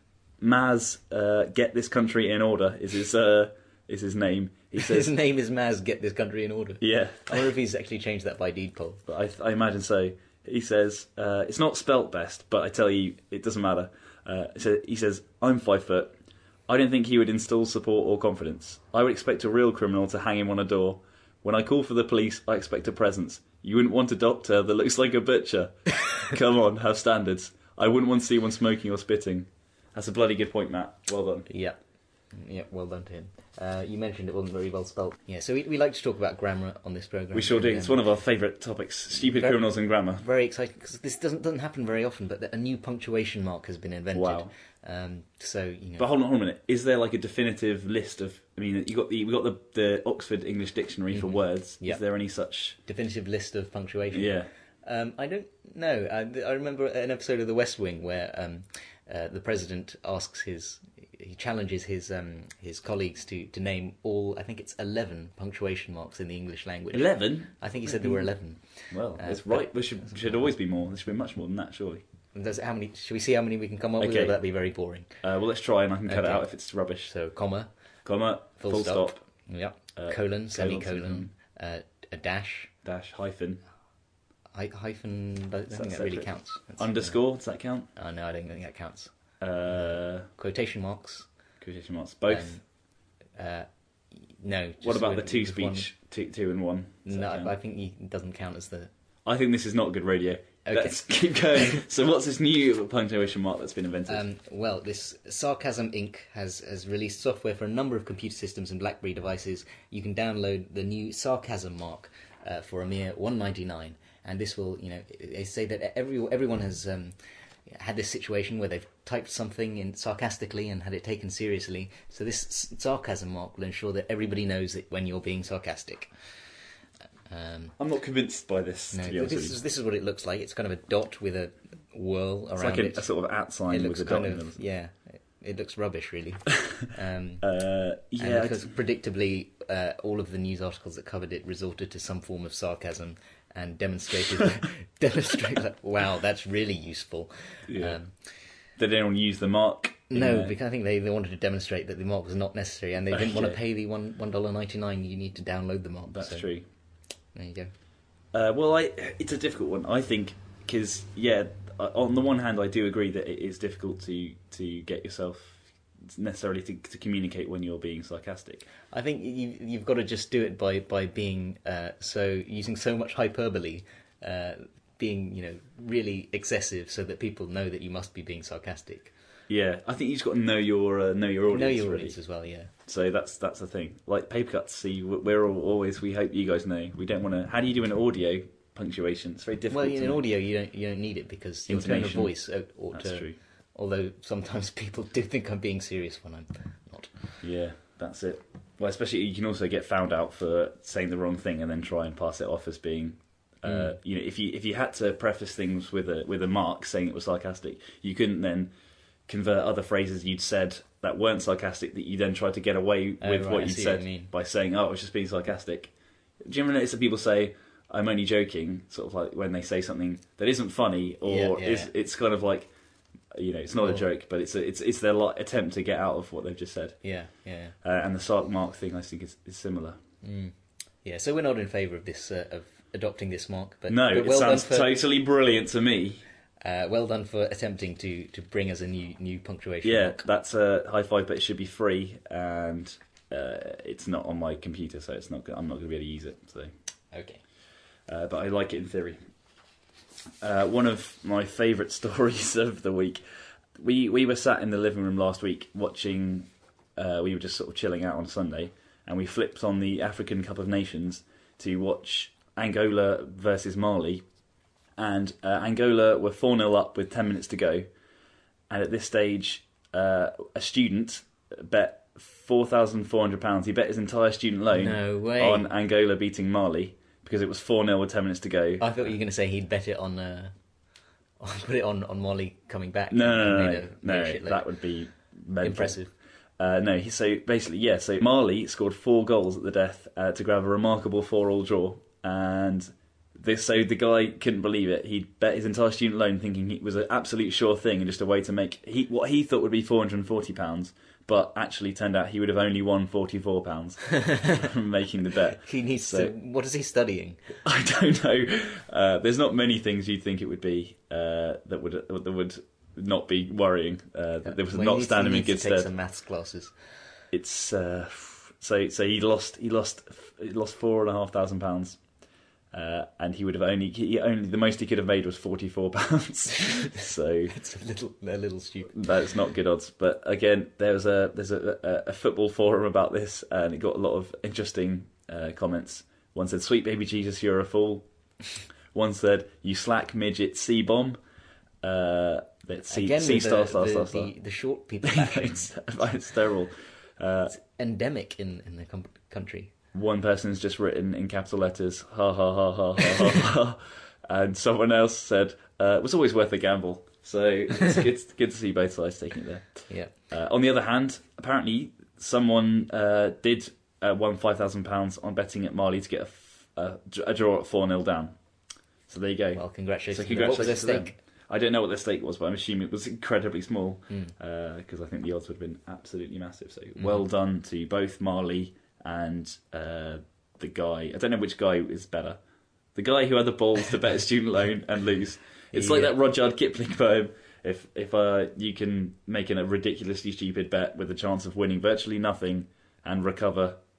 Maz, uh, get this country in order, is his uh, is his name. He His says, name is Maz, get this country in order. yeah, I wonder if he's actually changed that by deed poll. but I, I imagine so. He says, uh, it's not spelt best, but I tell you, it doesn't matter. Uh, so he says, I'm five foot. I don't think he would instill support or confidence. I would expect a real criminal to hang him on a door. When I call for the police, I expect a presence. You wouldn't want a doctor that looks like a butcher. Come on, have standards. I wouldn't want to see one smoking or spitting. That's a bloody good point, Matt. Well done. Yeah. Yeah, well done to him. Uh, you mentioned it wasn't very well spelt. Yeah, so we, we like to talk about grammar on this programme. We sure do. And, It's um, one of our favourite topics. Stupid Very- criminals and grammar. Very exciting, because this doesn't doesn't happen very often, but a new punctuation mark has been invented. Wow. Um, so, you know... But hold on, hold on a minute. Is there like a definitive list of? I mean, you got the we got the, the Oxford English Dictionary for Mhm. words. Yeah. Is there any such? definitive list of punctuation. Yeah. Um, I don't know. I, I remember an episode of The West Wing where um, uh, the president asks his, he challenges his um, his colleagues to, to name all. I think it's eleven punctuation marks in the English language. Eleven. I think he said there were eleven. Well, Uh, it's but- right. There should should always be more. There should be much more than that, surely. And Does how many? Should we see how many we can come up with? Okay. Or would that be very boring? Uh, well, let's try, and I can cut it Okay. out if it's rubbish. So comma, Comma, full, full, stop, stop, yep, uh, colon, colon, semicolon, uh, a dash, dash, hyphen, hy- hyphen. I don't think that that really separate? counts. That's- underscore. Does that count? Oh no, I don't think that counts. Uh, Quotation marks. quotation marks. Both. Um, uh, No. Just What about the with- two with one- speech, two, two and one? Does No, that count? I think you, it doesn't count as the. I think this is not good radio. Okay. Let's keep going. So what's this new punctuation mark that's been invented? Um, well, this Sarcasm Incorporated has, has released software for a number of computer systems and BlackBerry devices. You can download the new Sarcasm mark uh, for a mere one ninety-nine, and this will, you know, they say that every everyone has um, had this situation where they've typed something in sarcastically and had it taken seriously. So this s- Sarcasm mark will ensure that everybody knows it when you're being sarcastic. Um, I'm not convinced by this, no, to be honest this with you. is this is what it looks like. It's kind of a dot with a whirl It's around like a, it. a sort of at It sign looks with a dot kind in of it. yeah. It, it looks rubbish, really. Um, Uh, yeah, and I because predictably, uh, all of the news articles that covered it resorted to some form of sarcasm and demonstrated demonstrate like, wow, that's really useful. Yeah. Um, did anyone use the mark? in no, there? because I think they, they wanted to demonstrate that the mark was not necessary, and they didn't want to Okay. pay the one one dollar ninety nine. You need to download the mark. That's so true. There you go. Uh, well, I, it's a difficult one, I think, because, yeah, on the one hand, I do agree that it is difficult to, to get yourself necessarily to, to communicate when you're being sarcastic. I think you, you've got to just do it by by being uh, so using so much hyperbole, uh, being you know really excessive, so that people know that you must be being sarcastic. Yeah, I think you've just got to know your uh, know your audience. know your really. audience as well. Yeah. So that's that's the thing. Like paper cuts. See, we're all, always. We hope you guys know. We don't want to. How do you do an audio punctuation? It's very difficult. Well, in to audio, you don't you don't need it because your tone of Intonation. voice ought ought That's to. true. Although sometimes people do think I'm being serious when I'm not. Yeah, that's it. Well, especially you can also get found out for saying the wrong thing and then try and pass it off as being. Uh, Mm. You know, if you if you had to preface things with a with a mark saying it was sarcastic, you couldn't then convert other phrases you'd said that weren't sarcastic that you then tried to get away Oh, with right, what I you'd see said what you mean. by saying, "Oh, I was just being sarcastic." Do you ever notice that people say, "I'm only joking," sort of like when they say something that isn't funny or Yeah, yeah, is yeah. it's kind of like, you know, it's not a Or- joke, but it's a, it's it's their like, attempt to get out of what they've just said. Yeah, yeah, Uh, and the sarc mark thing, I think, is, is similar. mm. yeah. So we're not in favour of this uh, of adopting this mark, but no, but it well sounds done for totally brilliant to me. uh, well done for attempting to, to bring us a new new punctuation Yeah, mark. that's a high five, but it should be free, and uh, it's not on my computer, so it's not. go- I'm not going to be able to use it. So, Okay. uh, but I like it in theory. Uh, one of my favourite stories of the week. We we were sat in the living room last week watching. Uh, we were just sort of chilling out on Sunday, and we flipped on the African Cup of Nations to watch Angola versus Mali, and uh, Angola were four nil up with ten minutes to go, and at this stage, uh, a student bet four thousand four hundred pounds. He bet his entire student loan No way. on Angola beating Mali because it was four nil with ten minutes to go. I thought you were going to say he'd bet it on uh, put it on, on Molly coming back. No, no, and no, made no, a- no, made a shitload. that would be mental. Impressive. Uh, no, he, so basically, yeah, so Mali scored four goals at the death uh, to grab a remarkable four-all draw, and this, so the guy couldn't believe it. He bet his entire student loan thinking it was an absolute sure thing and just a way to make he, what he thought would be four hundred and forty pounds, but actually turned out he would have only won forty-four pounds from making the bet. He needs So- to. What is he studying? I don't know. Uh, there's not many things you'd think it would be uh, that would that would not be worrying. Uh, that there was Well, he not needs- standing he in needs good to take stead. some maths classes. It's uh, so so he lost he lost he lost four and a half thousand pounds, uh, and he would have only he only the most he could have made was forty four pounds. So It's a little a little stupid. that's not good odds. But again, there's a there's a, a, a football forum about this, and it got a lot of interesting uh, comments. One said, "Sweet baby Jesus, you're a fool." One said, "You slack midget C bomb." Uh, that's C, Again, C with star the, star the, star star. The, the short people bashing. it's, it's terrible. Uh, Endemic in in the com- country. one person's just written in capital letters, ha ha ha ha ha ha, ha. And someone else said, uh, it was always worth a gamble. So it's good, good to see both sides taking it there. Yeah. Uh, on the other hand, apparently someone uh, did uh, won five thousand pounds on betting at Mali to get a, f- a, a draw at four nil down. So there you go. Well, congratulations. So to them. What was their congratulations to them. stake? I don't know what their stake was, but I'm assuming it was incredibly small Mm. because I think the odds would have been absolutely massive. So Mm. well done to both Marley and uh, the guy. I don't know which guy is better. The guy who had the balls to bet a student loan and lose. It's like Yeah. that Rudyard Kipling poem. If if uh, you can make an, a ridiculously stupid bet with a chance of winning virtually nothing and recover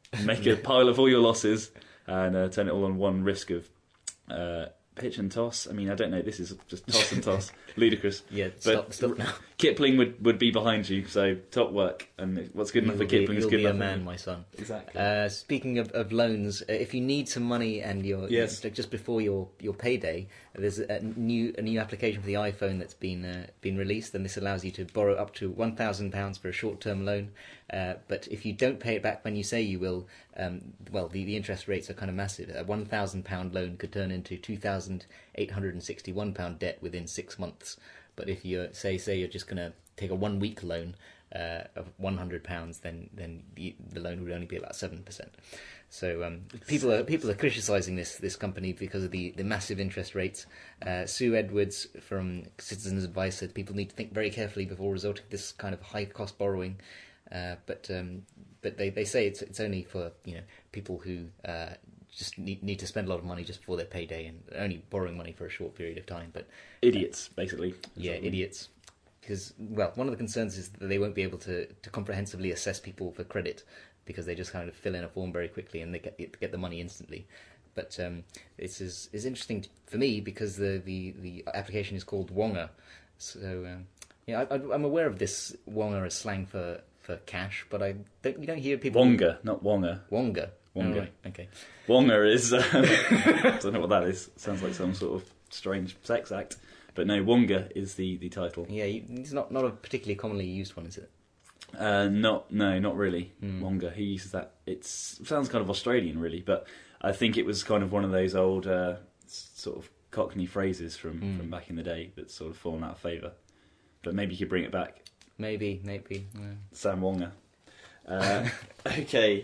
make a pile of all your losses and uh, turn it all on one risk of uh, pitch and toss. I mean, I don't know. This is just toss and toss. Ludicrous. Yeah, But stop, stop now. Kipling would, would be behind you, so top work. And what's good enough for You'll Kipling be, is you'll good be a enough for man, me. my son. Exactly. Uh, speaking of, of loans, uh, if you need some money and you're Yes. you just before your, your payday, there's a new a new application for the iPhone that's been uh, been released, and this allows you to borrow up to one thousand pounds for a short term loan. Uh, but if you don't pay it back when you say you will, um, well, the, the interest rates are kind of massive. A one thousand pound loan could turn into two thousand eight hundred and sixty one pound debt within six months. But if you say say you're just going to take a one week loan uh, of one hundred pounds, then then the, the loan would only be about seven percent. So um, people are people are criticising this this company because of the, the massive interest rates. Uh, Sue Edwards from Citizens Advice said people need to think very carefully before resorting to this kind of high cost borrowing. Uh, but um, but they, they say it's it's only for you know people who uh, just need need to spend a lot of money just before their payday and only borrowing money for a short period of time. But Idiots, basically. yeah, idiots. Because, well, one of the concerns is that they won't be able to, to comprehensively assess people for credit because they just kind of fill in a form very quickly and they get get the money instantly. But um, this is, is interesting for me because the, the, the application is called Wonga. So, um, yeah, I, I'm aware of this Wonga as slang for, for cash, but I don't, you don't hear people... Wonga, not Wonga. Wonga. Wonga. Oh, right. Okay. Wonga is... Um, I don't know what that is. Sounds like some sort of strange sex act. But no, Wonga is the, the title. Yeah, you, it's not, not a particularly commonly used one, is it? Uh, not no, not really. Mm. Wonga. Who uses that? It's, it sounds kind of Australian, really. But I think it was kind of one of those old uh, sort of Cockney phrases from, Mm. from back in the day that's sort of fallen out of favour. But maybe you could bring it back. Maybe, maybe. Yeah. Sam Wonga. Uh, okay,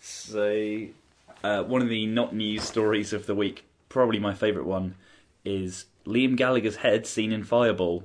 so uh, one of the not news stories of the week, probably my favourite one, is Liam Gallagher's head seen in Fireball.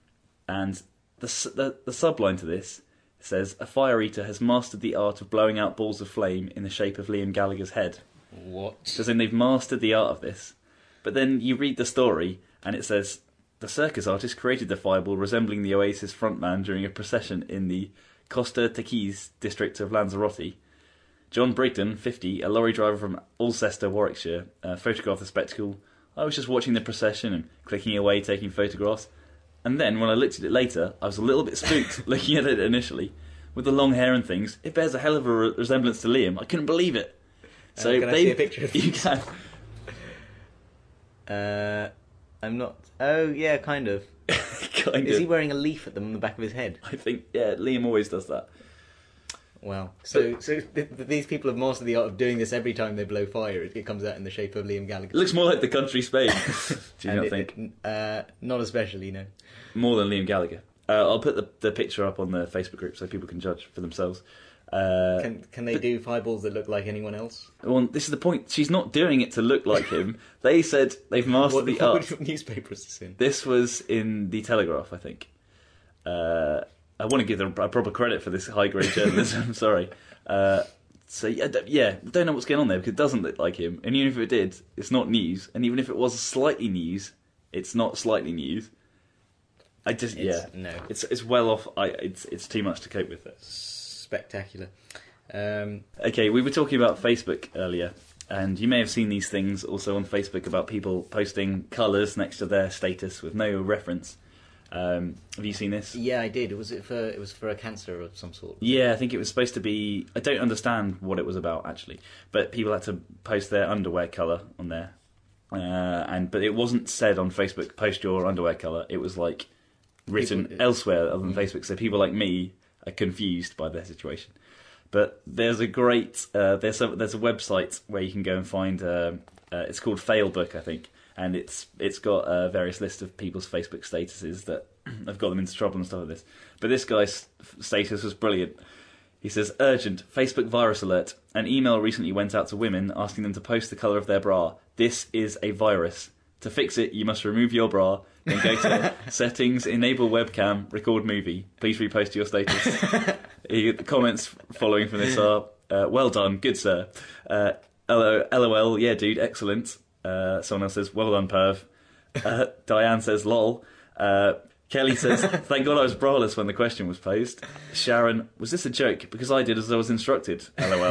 And the, the the subline to this says, a fire eater has mastered the art of blowing out balls of flame in the shape of Liam Gallagher's head. What? As in they've mastered the art of this. But then you read the story and it says, the circus artist created the fireball resembling the Oasis frontman during a procession in the Costa Tequis district of Lanzarote. John Brigden, fifty, a lorry driver from Alcester, Warwickshire, uh, photographed the spectacle. I was just watching the procession and clicking away, taking photographs. And then, when I looked at it later, I was a little bit spooked looking at it initially. With the long hair and things, it bears a hell of a re- resemblance to Liam. I couldn't believe it. So uh, can I they, see a picture of you can. Uh, I'm not... Oh, yeah, kind of. kind Is of. he wearing a leaf at the, on the back of his head? I think, yeah, Liam always does that. Wow. So so th- th- these people have mastered the art of doing this every time they blow fire. It, it comes out in the shape of Liam Gallagher. It looks more like the country spade. Do you And not it- think? it- uh, not especially, no. More than Liam Gallagher. Uh, I'll put the, the picture up on the Facebook group so people can judge for themselves. Uh, Can can they do fireballs that look like anyone else? well, this is the point. She's not doing it to look like him. They said they've mastered What, the what art. newspaper is this in? This was in the Telegraph, I think. Uh, I want to give them a proper credit for this high grade journalism. Sorry. Uh, so yeah, d- yeah, don't know what's going on there because it doesn't look like him. And even if it did, it's not news. And even if it was slightly news, it's not slightly news. I just It's- yeah, no. it's it's well off. I it's it's too much to cope with it. Spectacular. Um, Okay, we were talking about Facebook earlier, and you may have seen these things also on Facebook about people posting colours next to their status with no reference. Um, have you seen this? yeah, I did. Was it for? It was for a cancer of some sort. Yeah, I think it was supposed to be... I don't understand what it was about, actually. But people had to post their underwear colour on there. Uh, and But it wasn't said on Facebook, post your underwear colour. It was, like, written People- elsewhere other than Mm. Facebook. So people like me are confused by their situation. But there's a great... Uh, there's, a, there's a website where you can go and find... Uh, uh, it's called Failbook, I think. And it's it's got a various list of people's Facebook statuses that have got them into trouble and stuff like this. But this guy's status was brilliant. He says, urgent, Facebook virus alert. An email recently went out to women asking them to post the colour of their bra. This is a virus. To fix it, you must remove your bra, then go to settings, enable webcam, record movie. Please repost your status. he, the comments following from this are, uh, well done, good sir. Uh, LOL, yeah dude, excellent. Uh, someone else says, well done, perv. Uh, Diane says, lol. Uh, Kelly says, thank God I was braless when the question was posed. Sharon, was this a joke? Because I did as I was instructed. LOL.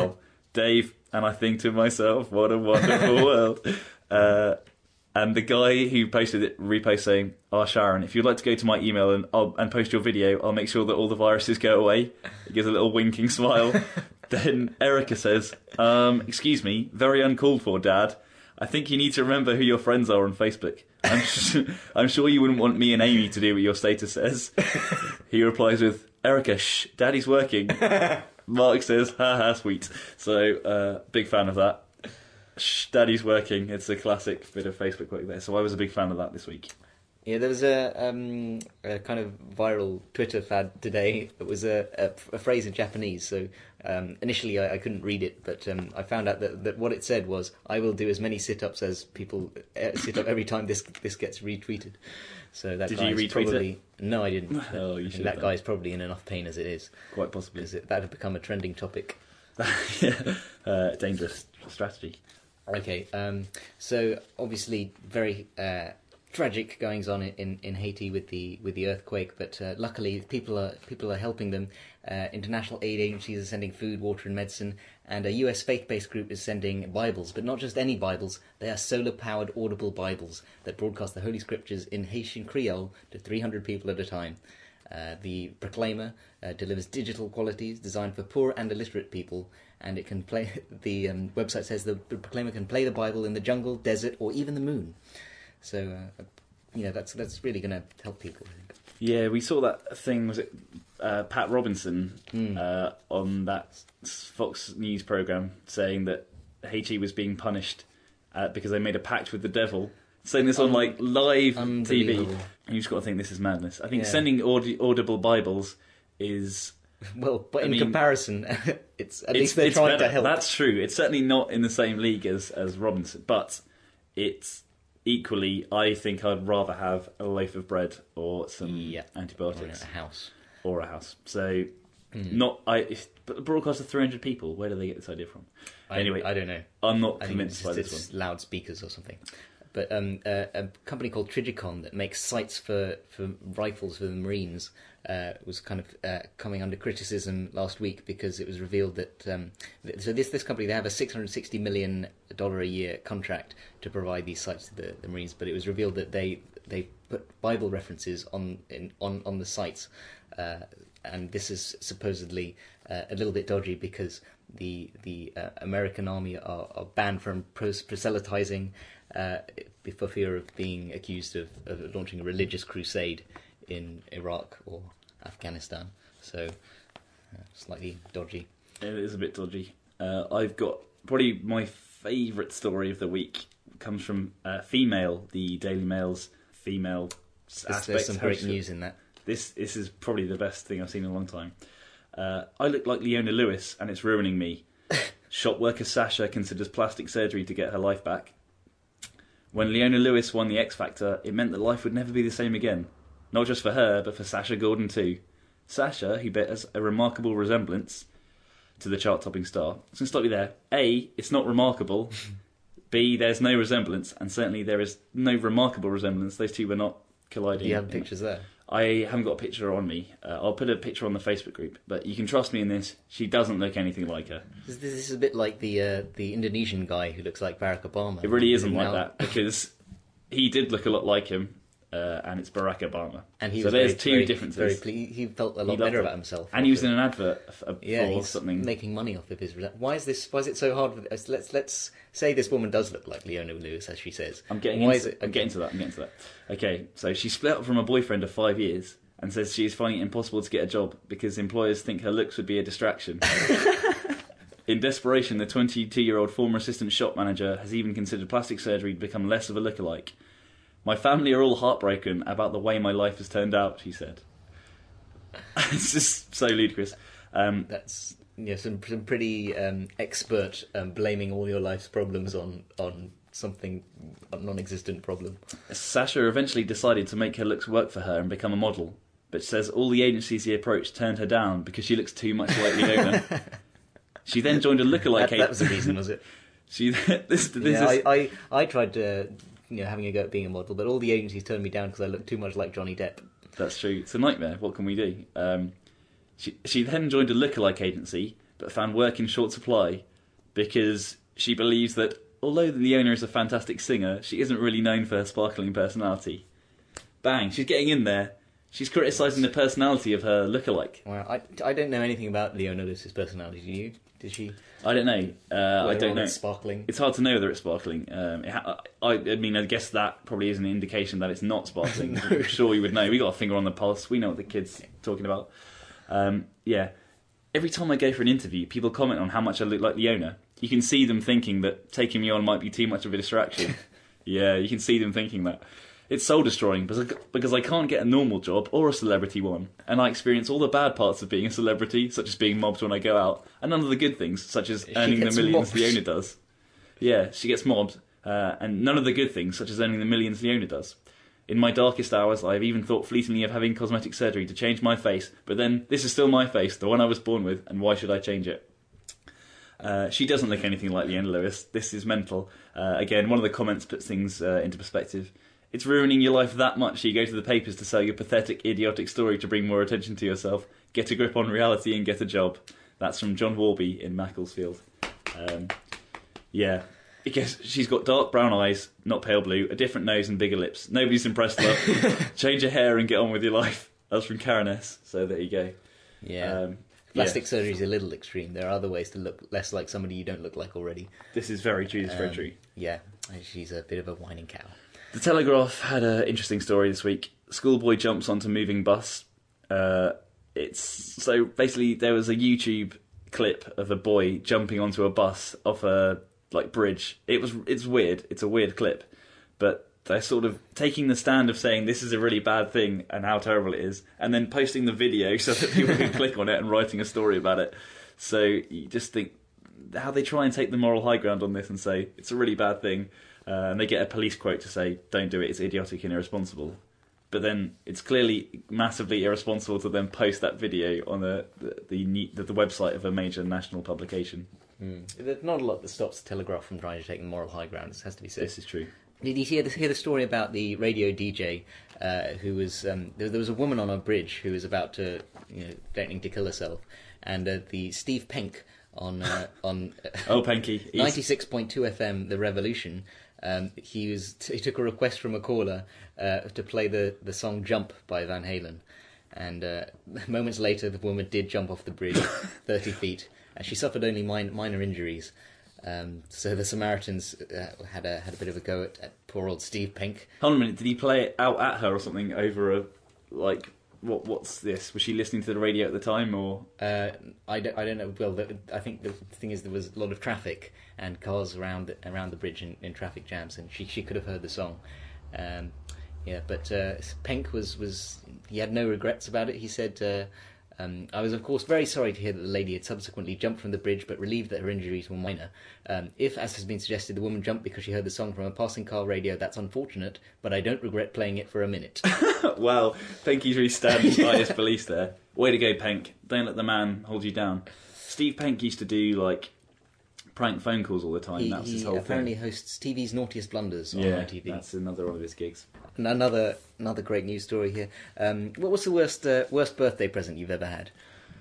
Dave, and I think to myself, what a wonderful world. Uh, and the guy who posted it repost saying, "Oh, Sharon, if you'd like to go to my email and I'll, and post your video, I'll make sure that all the viruses go away." He gives a little winking smile. Then Erica says, um, "Excuse me, very uncalled for, Dad. I think you need to remember who your friends are on Facebook. I'm, sh- I'm sure you wouldn't want me and Amy to do what your status says." He replies with, "Erica, shh, Daddy's working." Mark says, "Haha, sweet." So, uh, big fan of that. Shh, Daddy's working. It's a classic bit of Facebook work there. So I was a big fan of that this week. Yeah, there was a, um, a kind of viral Twitter fad today. It was a, a, a phrase in Japanese. So um, initially I, I couldn't read it, but um, I found out that, that what it said was, "I will do as many sit-ups as people uh, sit up every time this this gets retweeted." So that Did guy's you retweet probably it? No, I didn't. Oh, you And should. that have guy's probably in enough pain as it is. quite possibly. Because it, that had become a trending topic. yeah. uh, dangerous strategy. Okay, um, so obviously very uh, tragic goings on in, in Haiti with the with the earthquake, but uh, luckily people are people are helping them. Uh, international aid agencies are sending food, water, and medicine, and a U S faith-based group is sending Bibles, but not just any Bibles. They are solar-powered audible Bibles that broadcast the Holy Scriptures in Haitian Creole to three hundred people at a time. Uh, the Proclaimer uh, delivers digital qualities designed for poor and illiterate people, and it can play. The um, website says the, the Proclaimer can play the Bible in the jungle, desert, or even the moon. So, uh, you know, that's that's really going to help people, I think. Yeah, we saw that thing, was it uh, Pat Robinson Mm. uh, on that Fox News programme saying that Haiti was being punished uh, because they made a pact with the devil. Saying this on, like, live T V. Unbelievable. And you've just got to think this is madness. I think Yeah. sending audi- audible Bibles is... Well, but I in mean, comparison, it's at it's, least they're it's trying better. to help. That's true. It's certainly not in the same league as, as Robinson, but it's equally, I think I'd rather have a loaf of bread or some Yeah. Or in antibiotics a house. or a house. So, Mm. not I. If, but the broadcast of three hundred people. Where do they get this idea from? I, Anyway, I don't know. I'm not I think convinced it's, by just, this it's one. loudspeakers or something. But um, uh, a company called Trigicon that makes sights for, for rifles for the Marines uh, was kind of uh, coming under criticism last week because it was revealed that um, th- so this this company, they have a six hundred sixty million dollars a year contract to provide these sites to the, the Marines, but it was revealed that they they put Bible references on in, on on the sites, uh, and this is supposedly uh, a little bit dodgy because the the uh, American army are, are banned from pros- proselytizing uh, for fear of being accused of, of launching a religious crusade in Iraq or Afghanistan. So uh, slightly dodgy. It is a bit dodgy. Uh, I've got probably my favourite story of the week comes from uh, Female, the Daily Mail's female There's, aspect. there's some great of- news in that. This this is probably the best thing I've seen in a long time. Uh, I look like Leona Lewis, and it's ruining me. Shop worker Sasha considers plastic surgery to get her life back. When Leona Lewis won the X Factor, it meant that life would never be the same again. Not just for her, but for Sasha Gordon too. Sasha, who bears a remarkable resemblance to the chart-topping star. So let's stop you there. A, it's not remarkable. B, there's no resemblance, and certainly there is no remarkable resemblance. Those two were not colliding. Do you have pictures there? I haven't got a picture on me. Uh, I'll put a picture on the Facebook group, but you can trust me in this. She doesn't look anything like her. This, this is a bit like the uh, the Indonesian guy who looks like Barack Obama. It really isn't Now- like that because he did look a lot like him, uh, and it's Barack Obama. And he so was there's very, two very, differences. Very ple- he felt a He lot loved better it. about himself. And he was after- in an advert f- uh, Yeah, for he's something. making money off of his. rela- Why is this? Why is it so hard? For this? Let's let's say this woman does look like Leona Lewis, as she says. I'm getting Why into, is it? I'm getting to that. I'm getting to that. Okay, so she split up from a boyfriend of five years and says she is finding it impossible to get a job because employers think her looks would be a distraction. In desperation, the twenty-two-year-old former assistant shop manager has even considered plastic surgery to become less of a lookalike. My family are all heartbroken about the way my life has turned out, she said. It's just so ludicrous. Um, That's yeah, some some pretty um, expert um, blaming all your life's problems on on something a non-existent problem. Sasha eventually decided to make her looks work for her and become a model, but says all the agencies he approached turned her down because she looks too much like Leona. She then joined a lookalike That, that was the reason, was it? She this, this yeah, is I, I I tried uh, you know having a go at being a model, but all the agencies turned me down because I looked too much like Johnny Depp. that's true. It's a nightmare. What can we do? Um, she she then joined a lookalike agency, but found work in short supply. because she believes that although Leona is a fantastic singer, she isn't really known for her sparkling personality. Bang, she's getting in there. She's criticising the personality of her lookalike. Well, I, I don't know anything about Leona Lewis's personality. Do you? Did she? I don't know. Uh, I don't know. It's sparkling. It's hard to know whether it's sparkling. Um, it ha- I, I mean, I guess that probably is an indication that it's not sparkling. No. I'm sure we would know. We got a finger on the pulse. We know what the kid's talking about. Um, yeah. Every time I go for an interview, people comment on how much I look like Leona. You can see them thinking that taking me on might be too much of a distraction. Yeah, you can see them thinking that. It's soul-destroying because I can't get a normal job or a celebrity one, and I experience all the bad parts of being a celebrity, such as being mobbed when I go out, and none of the good things, such as She earning the gets millions mobbed. Leona does. Yeah, she gets mobbed, uh, and none of the good things, such as earning the millions Leona does. In my darkest hours, I have even thought fleetingly of having cosmetic surgery to change my face, but then, this is still my face, the one I was born with, and why should I change it? Uh, she doesn't look anything like Leona Lewis. This is mental. Uh, again, one of the comments puts things uh, into perspective. It's ruining your life that much you go to the papers to sell your pathetic, idiotic story to bring more attention to yourself. Get a grip on reality and get a job. That's from John Warby in Macclesfield. Um, yeah. Because she's got dark brown eyes, not pale blue, a different nose and bigger lips. Nobody's impressed, love. Change your hair and get on with your life. That's from Karen S. So there you go. Yeah. Um, Plastic yeah. surgery is a little extreme. There are other ways to look less like somebody you don't look like already. This is very true. It's very Um, true. Yeah, she's a bit of a whining cow. The Telegraph had an interesting story this week. Schoolboy jumps onto moving bus. Uh, it's so basically there was a YouTube clip of a boy jumping onto a bus off a like bridge. It was it's weird. It's a weird clip, but they're sort of taking the stand of saying this is a really bad thing and how terrible it is, and then posting the video so that people can click on it and writing a story about it. So you just think how they try and take the moral high ground on this and say it's a really bad thing. Uh, and they get a police quote to say, don't do it, it's idiotic and irresponsible. But then it's clearly massively irresponsible to then post that video on the the, the, the, the website of a major national publication. Mm. There's not a lot that stops the Telegraph from trying to take the moral high ground, this has to be said. This is true. Did you hear the, hear the story about the radio D J uh, who was... Um, there, there was a woman on a bridge who was about to, you know, threatening to kill herself, and uh, the Steve Penk on... Uh, on Oh, Penky. ninety-six point two F M, The Revolution... Um, he was t- he took a request from a caller uh, to play the, the song Jump by Van Halen, and uh, moments later the woman did jump off the bridge thirty feet, and she suffered only min- minor injuries. Um, so the Samaritans uh, had a had a bit of a go at, at poor old Steve Penk. Hold on a minute, did he play it out at her or something over a, like, what? what's this? Was she listening to the radio at the time, or...? Uh, I, don't, I don't know. Well, the, I think the thing is there was a lot of traffic and cars around the, around the bridge in, in traffic jams, and she she could have heard the song. Um, yeah, but uh, Penk was, was he had no regrets about it. He said, uh, um, "I was of course very sorry to hear that the lady had subsequently jumped from the bridge, but relieved that her injuries were minor. Um, if, as has been suggested, the woman jumped because she heard the song from a passing car radio, that's unfortunate. But I don't regret playing it for a minute." Wow, Penky's really standing by his police there. Way to go, Penk. Don't let the man hold you down. Steve Penk used to do, like, prank phone calls all the time. He, That was he his whole apparently thing. hosts T V's Naughtiest Blunders on Yeah, I T V. that's another one of his gigs. And another another great news story here. Um, what was the worst uh, worst birthday present you've ever had?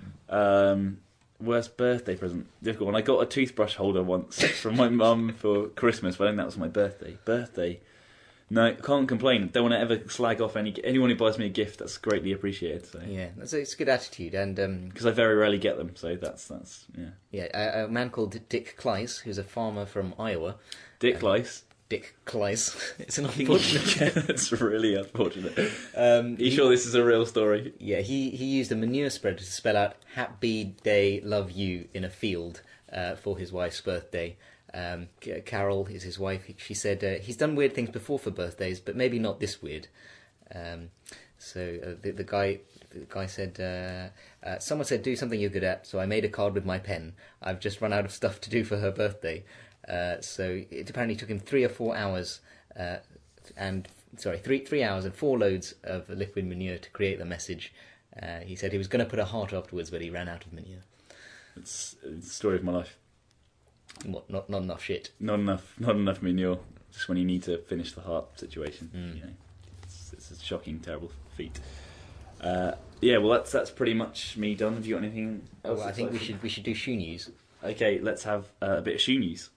Um, worst birthday present? Difficult one. I got a toothbrush holder once from my mum for Christmas, but I think that was my birthday. Birthday. No, can't complain. Don't want to ever slag off any anyone who buys me a gift. That's greatly appreciated. So. Yeah, that's a, it's a good attitude. And um, Because I very rarely get them, so that's that's yeah. yeah, a, a man called Dick Kleiss, who's a farmer from Iowa. Dick Um, Lice. Dick Kleiss. It's an unfortunate. Yeah, that's really unfortunate. um, Are you he- sure this is a real story? Yeah, he, he used a manure spreader to spell out "Happy Day, Love You" in a field uh, for his wife's birthday. Um, C- Carol is his wife. She said uh, he's done weird things before for birthdays, but maybe not this weird. Um, so uh, the, the guy, the guy said, uh, uh, someone said, "Do something you're good at." So I made a card with my pen. I've just run out of stuff to do for her birthday. Uh, so it apparently took him three or four hours, uh, and sorry, three three hours and four loads of liquid manure to create the message. Uh, he said he was going to put a heart afterwards, but he ran out of manure. It's, it's the story of my life. What? Not not enough shit. Not enough, not enough manure. Just when you need to finish the heart situation. Mm. You know, it's, it's a shocking, terrible feat. Uh, yeah, well, that's that's pretty much me done. Have you got anything else? Well, I think we exciting? should we should do shoe news. Okay, let's have uh, a bit of shoe news.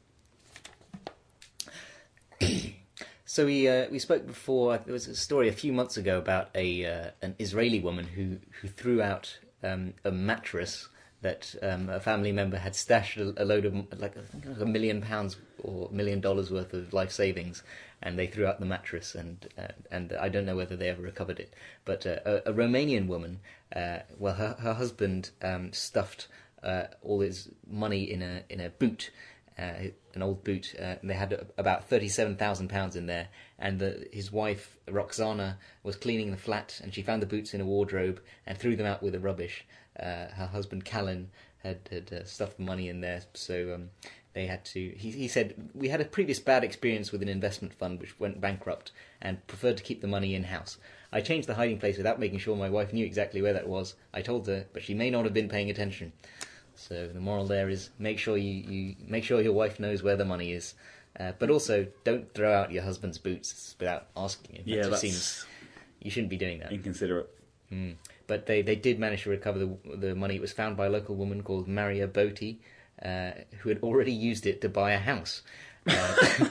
So we uh, we spoke before. There was a story a few months ago about a uh, an Israeli woman who who threw out um, a mattress that um, a family member had stashed a, a load of like I think it was a million pounds or a million dollars worth of life savings, and they threw out the mattress, and uh, and I don't know whether they ever recovered it. But uh, a, a Romanian woman, uh, well, her her husband um, stuffed uh, all his money in a in a boot. Uh, an old boot, uh, and they had about thirty-seven thousand pounds in there, and the, his wife, Roxana, was cleaning the flat, and she found the boots in a wardrobe and threw them out with the rubbish. Uh, her husband, Callan, had, had uh, stuffed the money in there, so um, they had to... He, he said, we had a previous bad experience with an investment fund which went bankrupt and preferred to keep the money in-house. I changed the hiding place without making sure my wife knew exactly where that was. I told her, but she may not have been paying attention. So the moral there is make sure you, you make sure your wife knows where the money is, uh, but also don't throw out your husband's boots without asking him. That Yeah, just that's seems you shouldn't be doing that. Inconsiderate. Mm. But they, they did manage to recover the the money. It was found by a local woman called Maria Boti, uh, who had already used it to buy a house. Uh,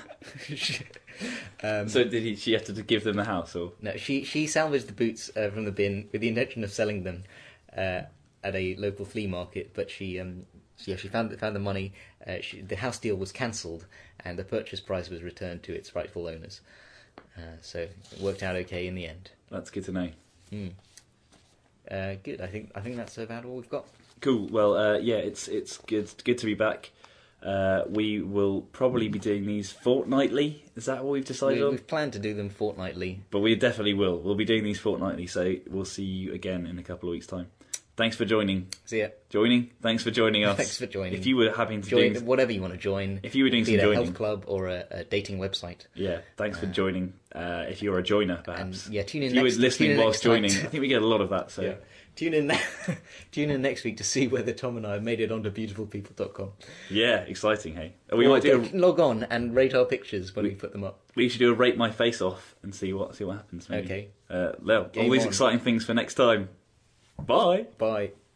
um, so did he, she have to give them the house, or no? She she salvaged the boots uh, from the bin with the intention of selling them. Uh, at a local flea market, but she, um, yeah, she found found the money. Uh, she, the house deal was cancelled, and the purchase price was returned to its rightful owners. Uh, so it worked out okay in the end. That's good to know. Mm. Uh, good. I think I think that's about all we've got. Cool. Well, uh, yeah, it's it's good good to be back. Uh, we will probably be doing these fortnightly. Is that what we've decided we, on? We've planned to do them fortnightly, but we definitely will. We'll be doing these fortnightly. So we'll see you again in a couple of weeks' time. Thanks for joining. See ya. Joining. Thanks for joining us. Thanks for joining. If you were having to join do whatever you want to join, if you were doing be some it joining, a health club or a, a dating website. Yeah. Thanks uh, for joining. Uh, if you're a joiner, perhaps. And, yeah. Tune in. If you next, were listening whilst joining, time. I think we get a lot of that. So yeah. Tune in. Tune in next week to see whether Tom and I have made it onto beautiful people dot com. Yeah. Exciting. Hey. We or might do. A, log on and rate our pictures when we, we put them up. We should do a rate my face off and see what see what happens. Maybe. Okay. Uh, well, Game all these on. exciting things for next time. Bye. Bye.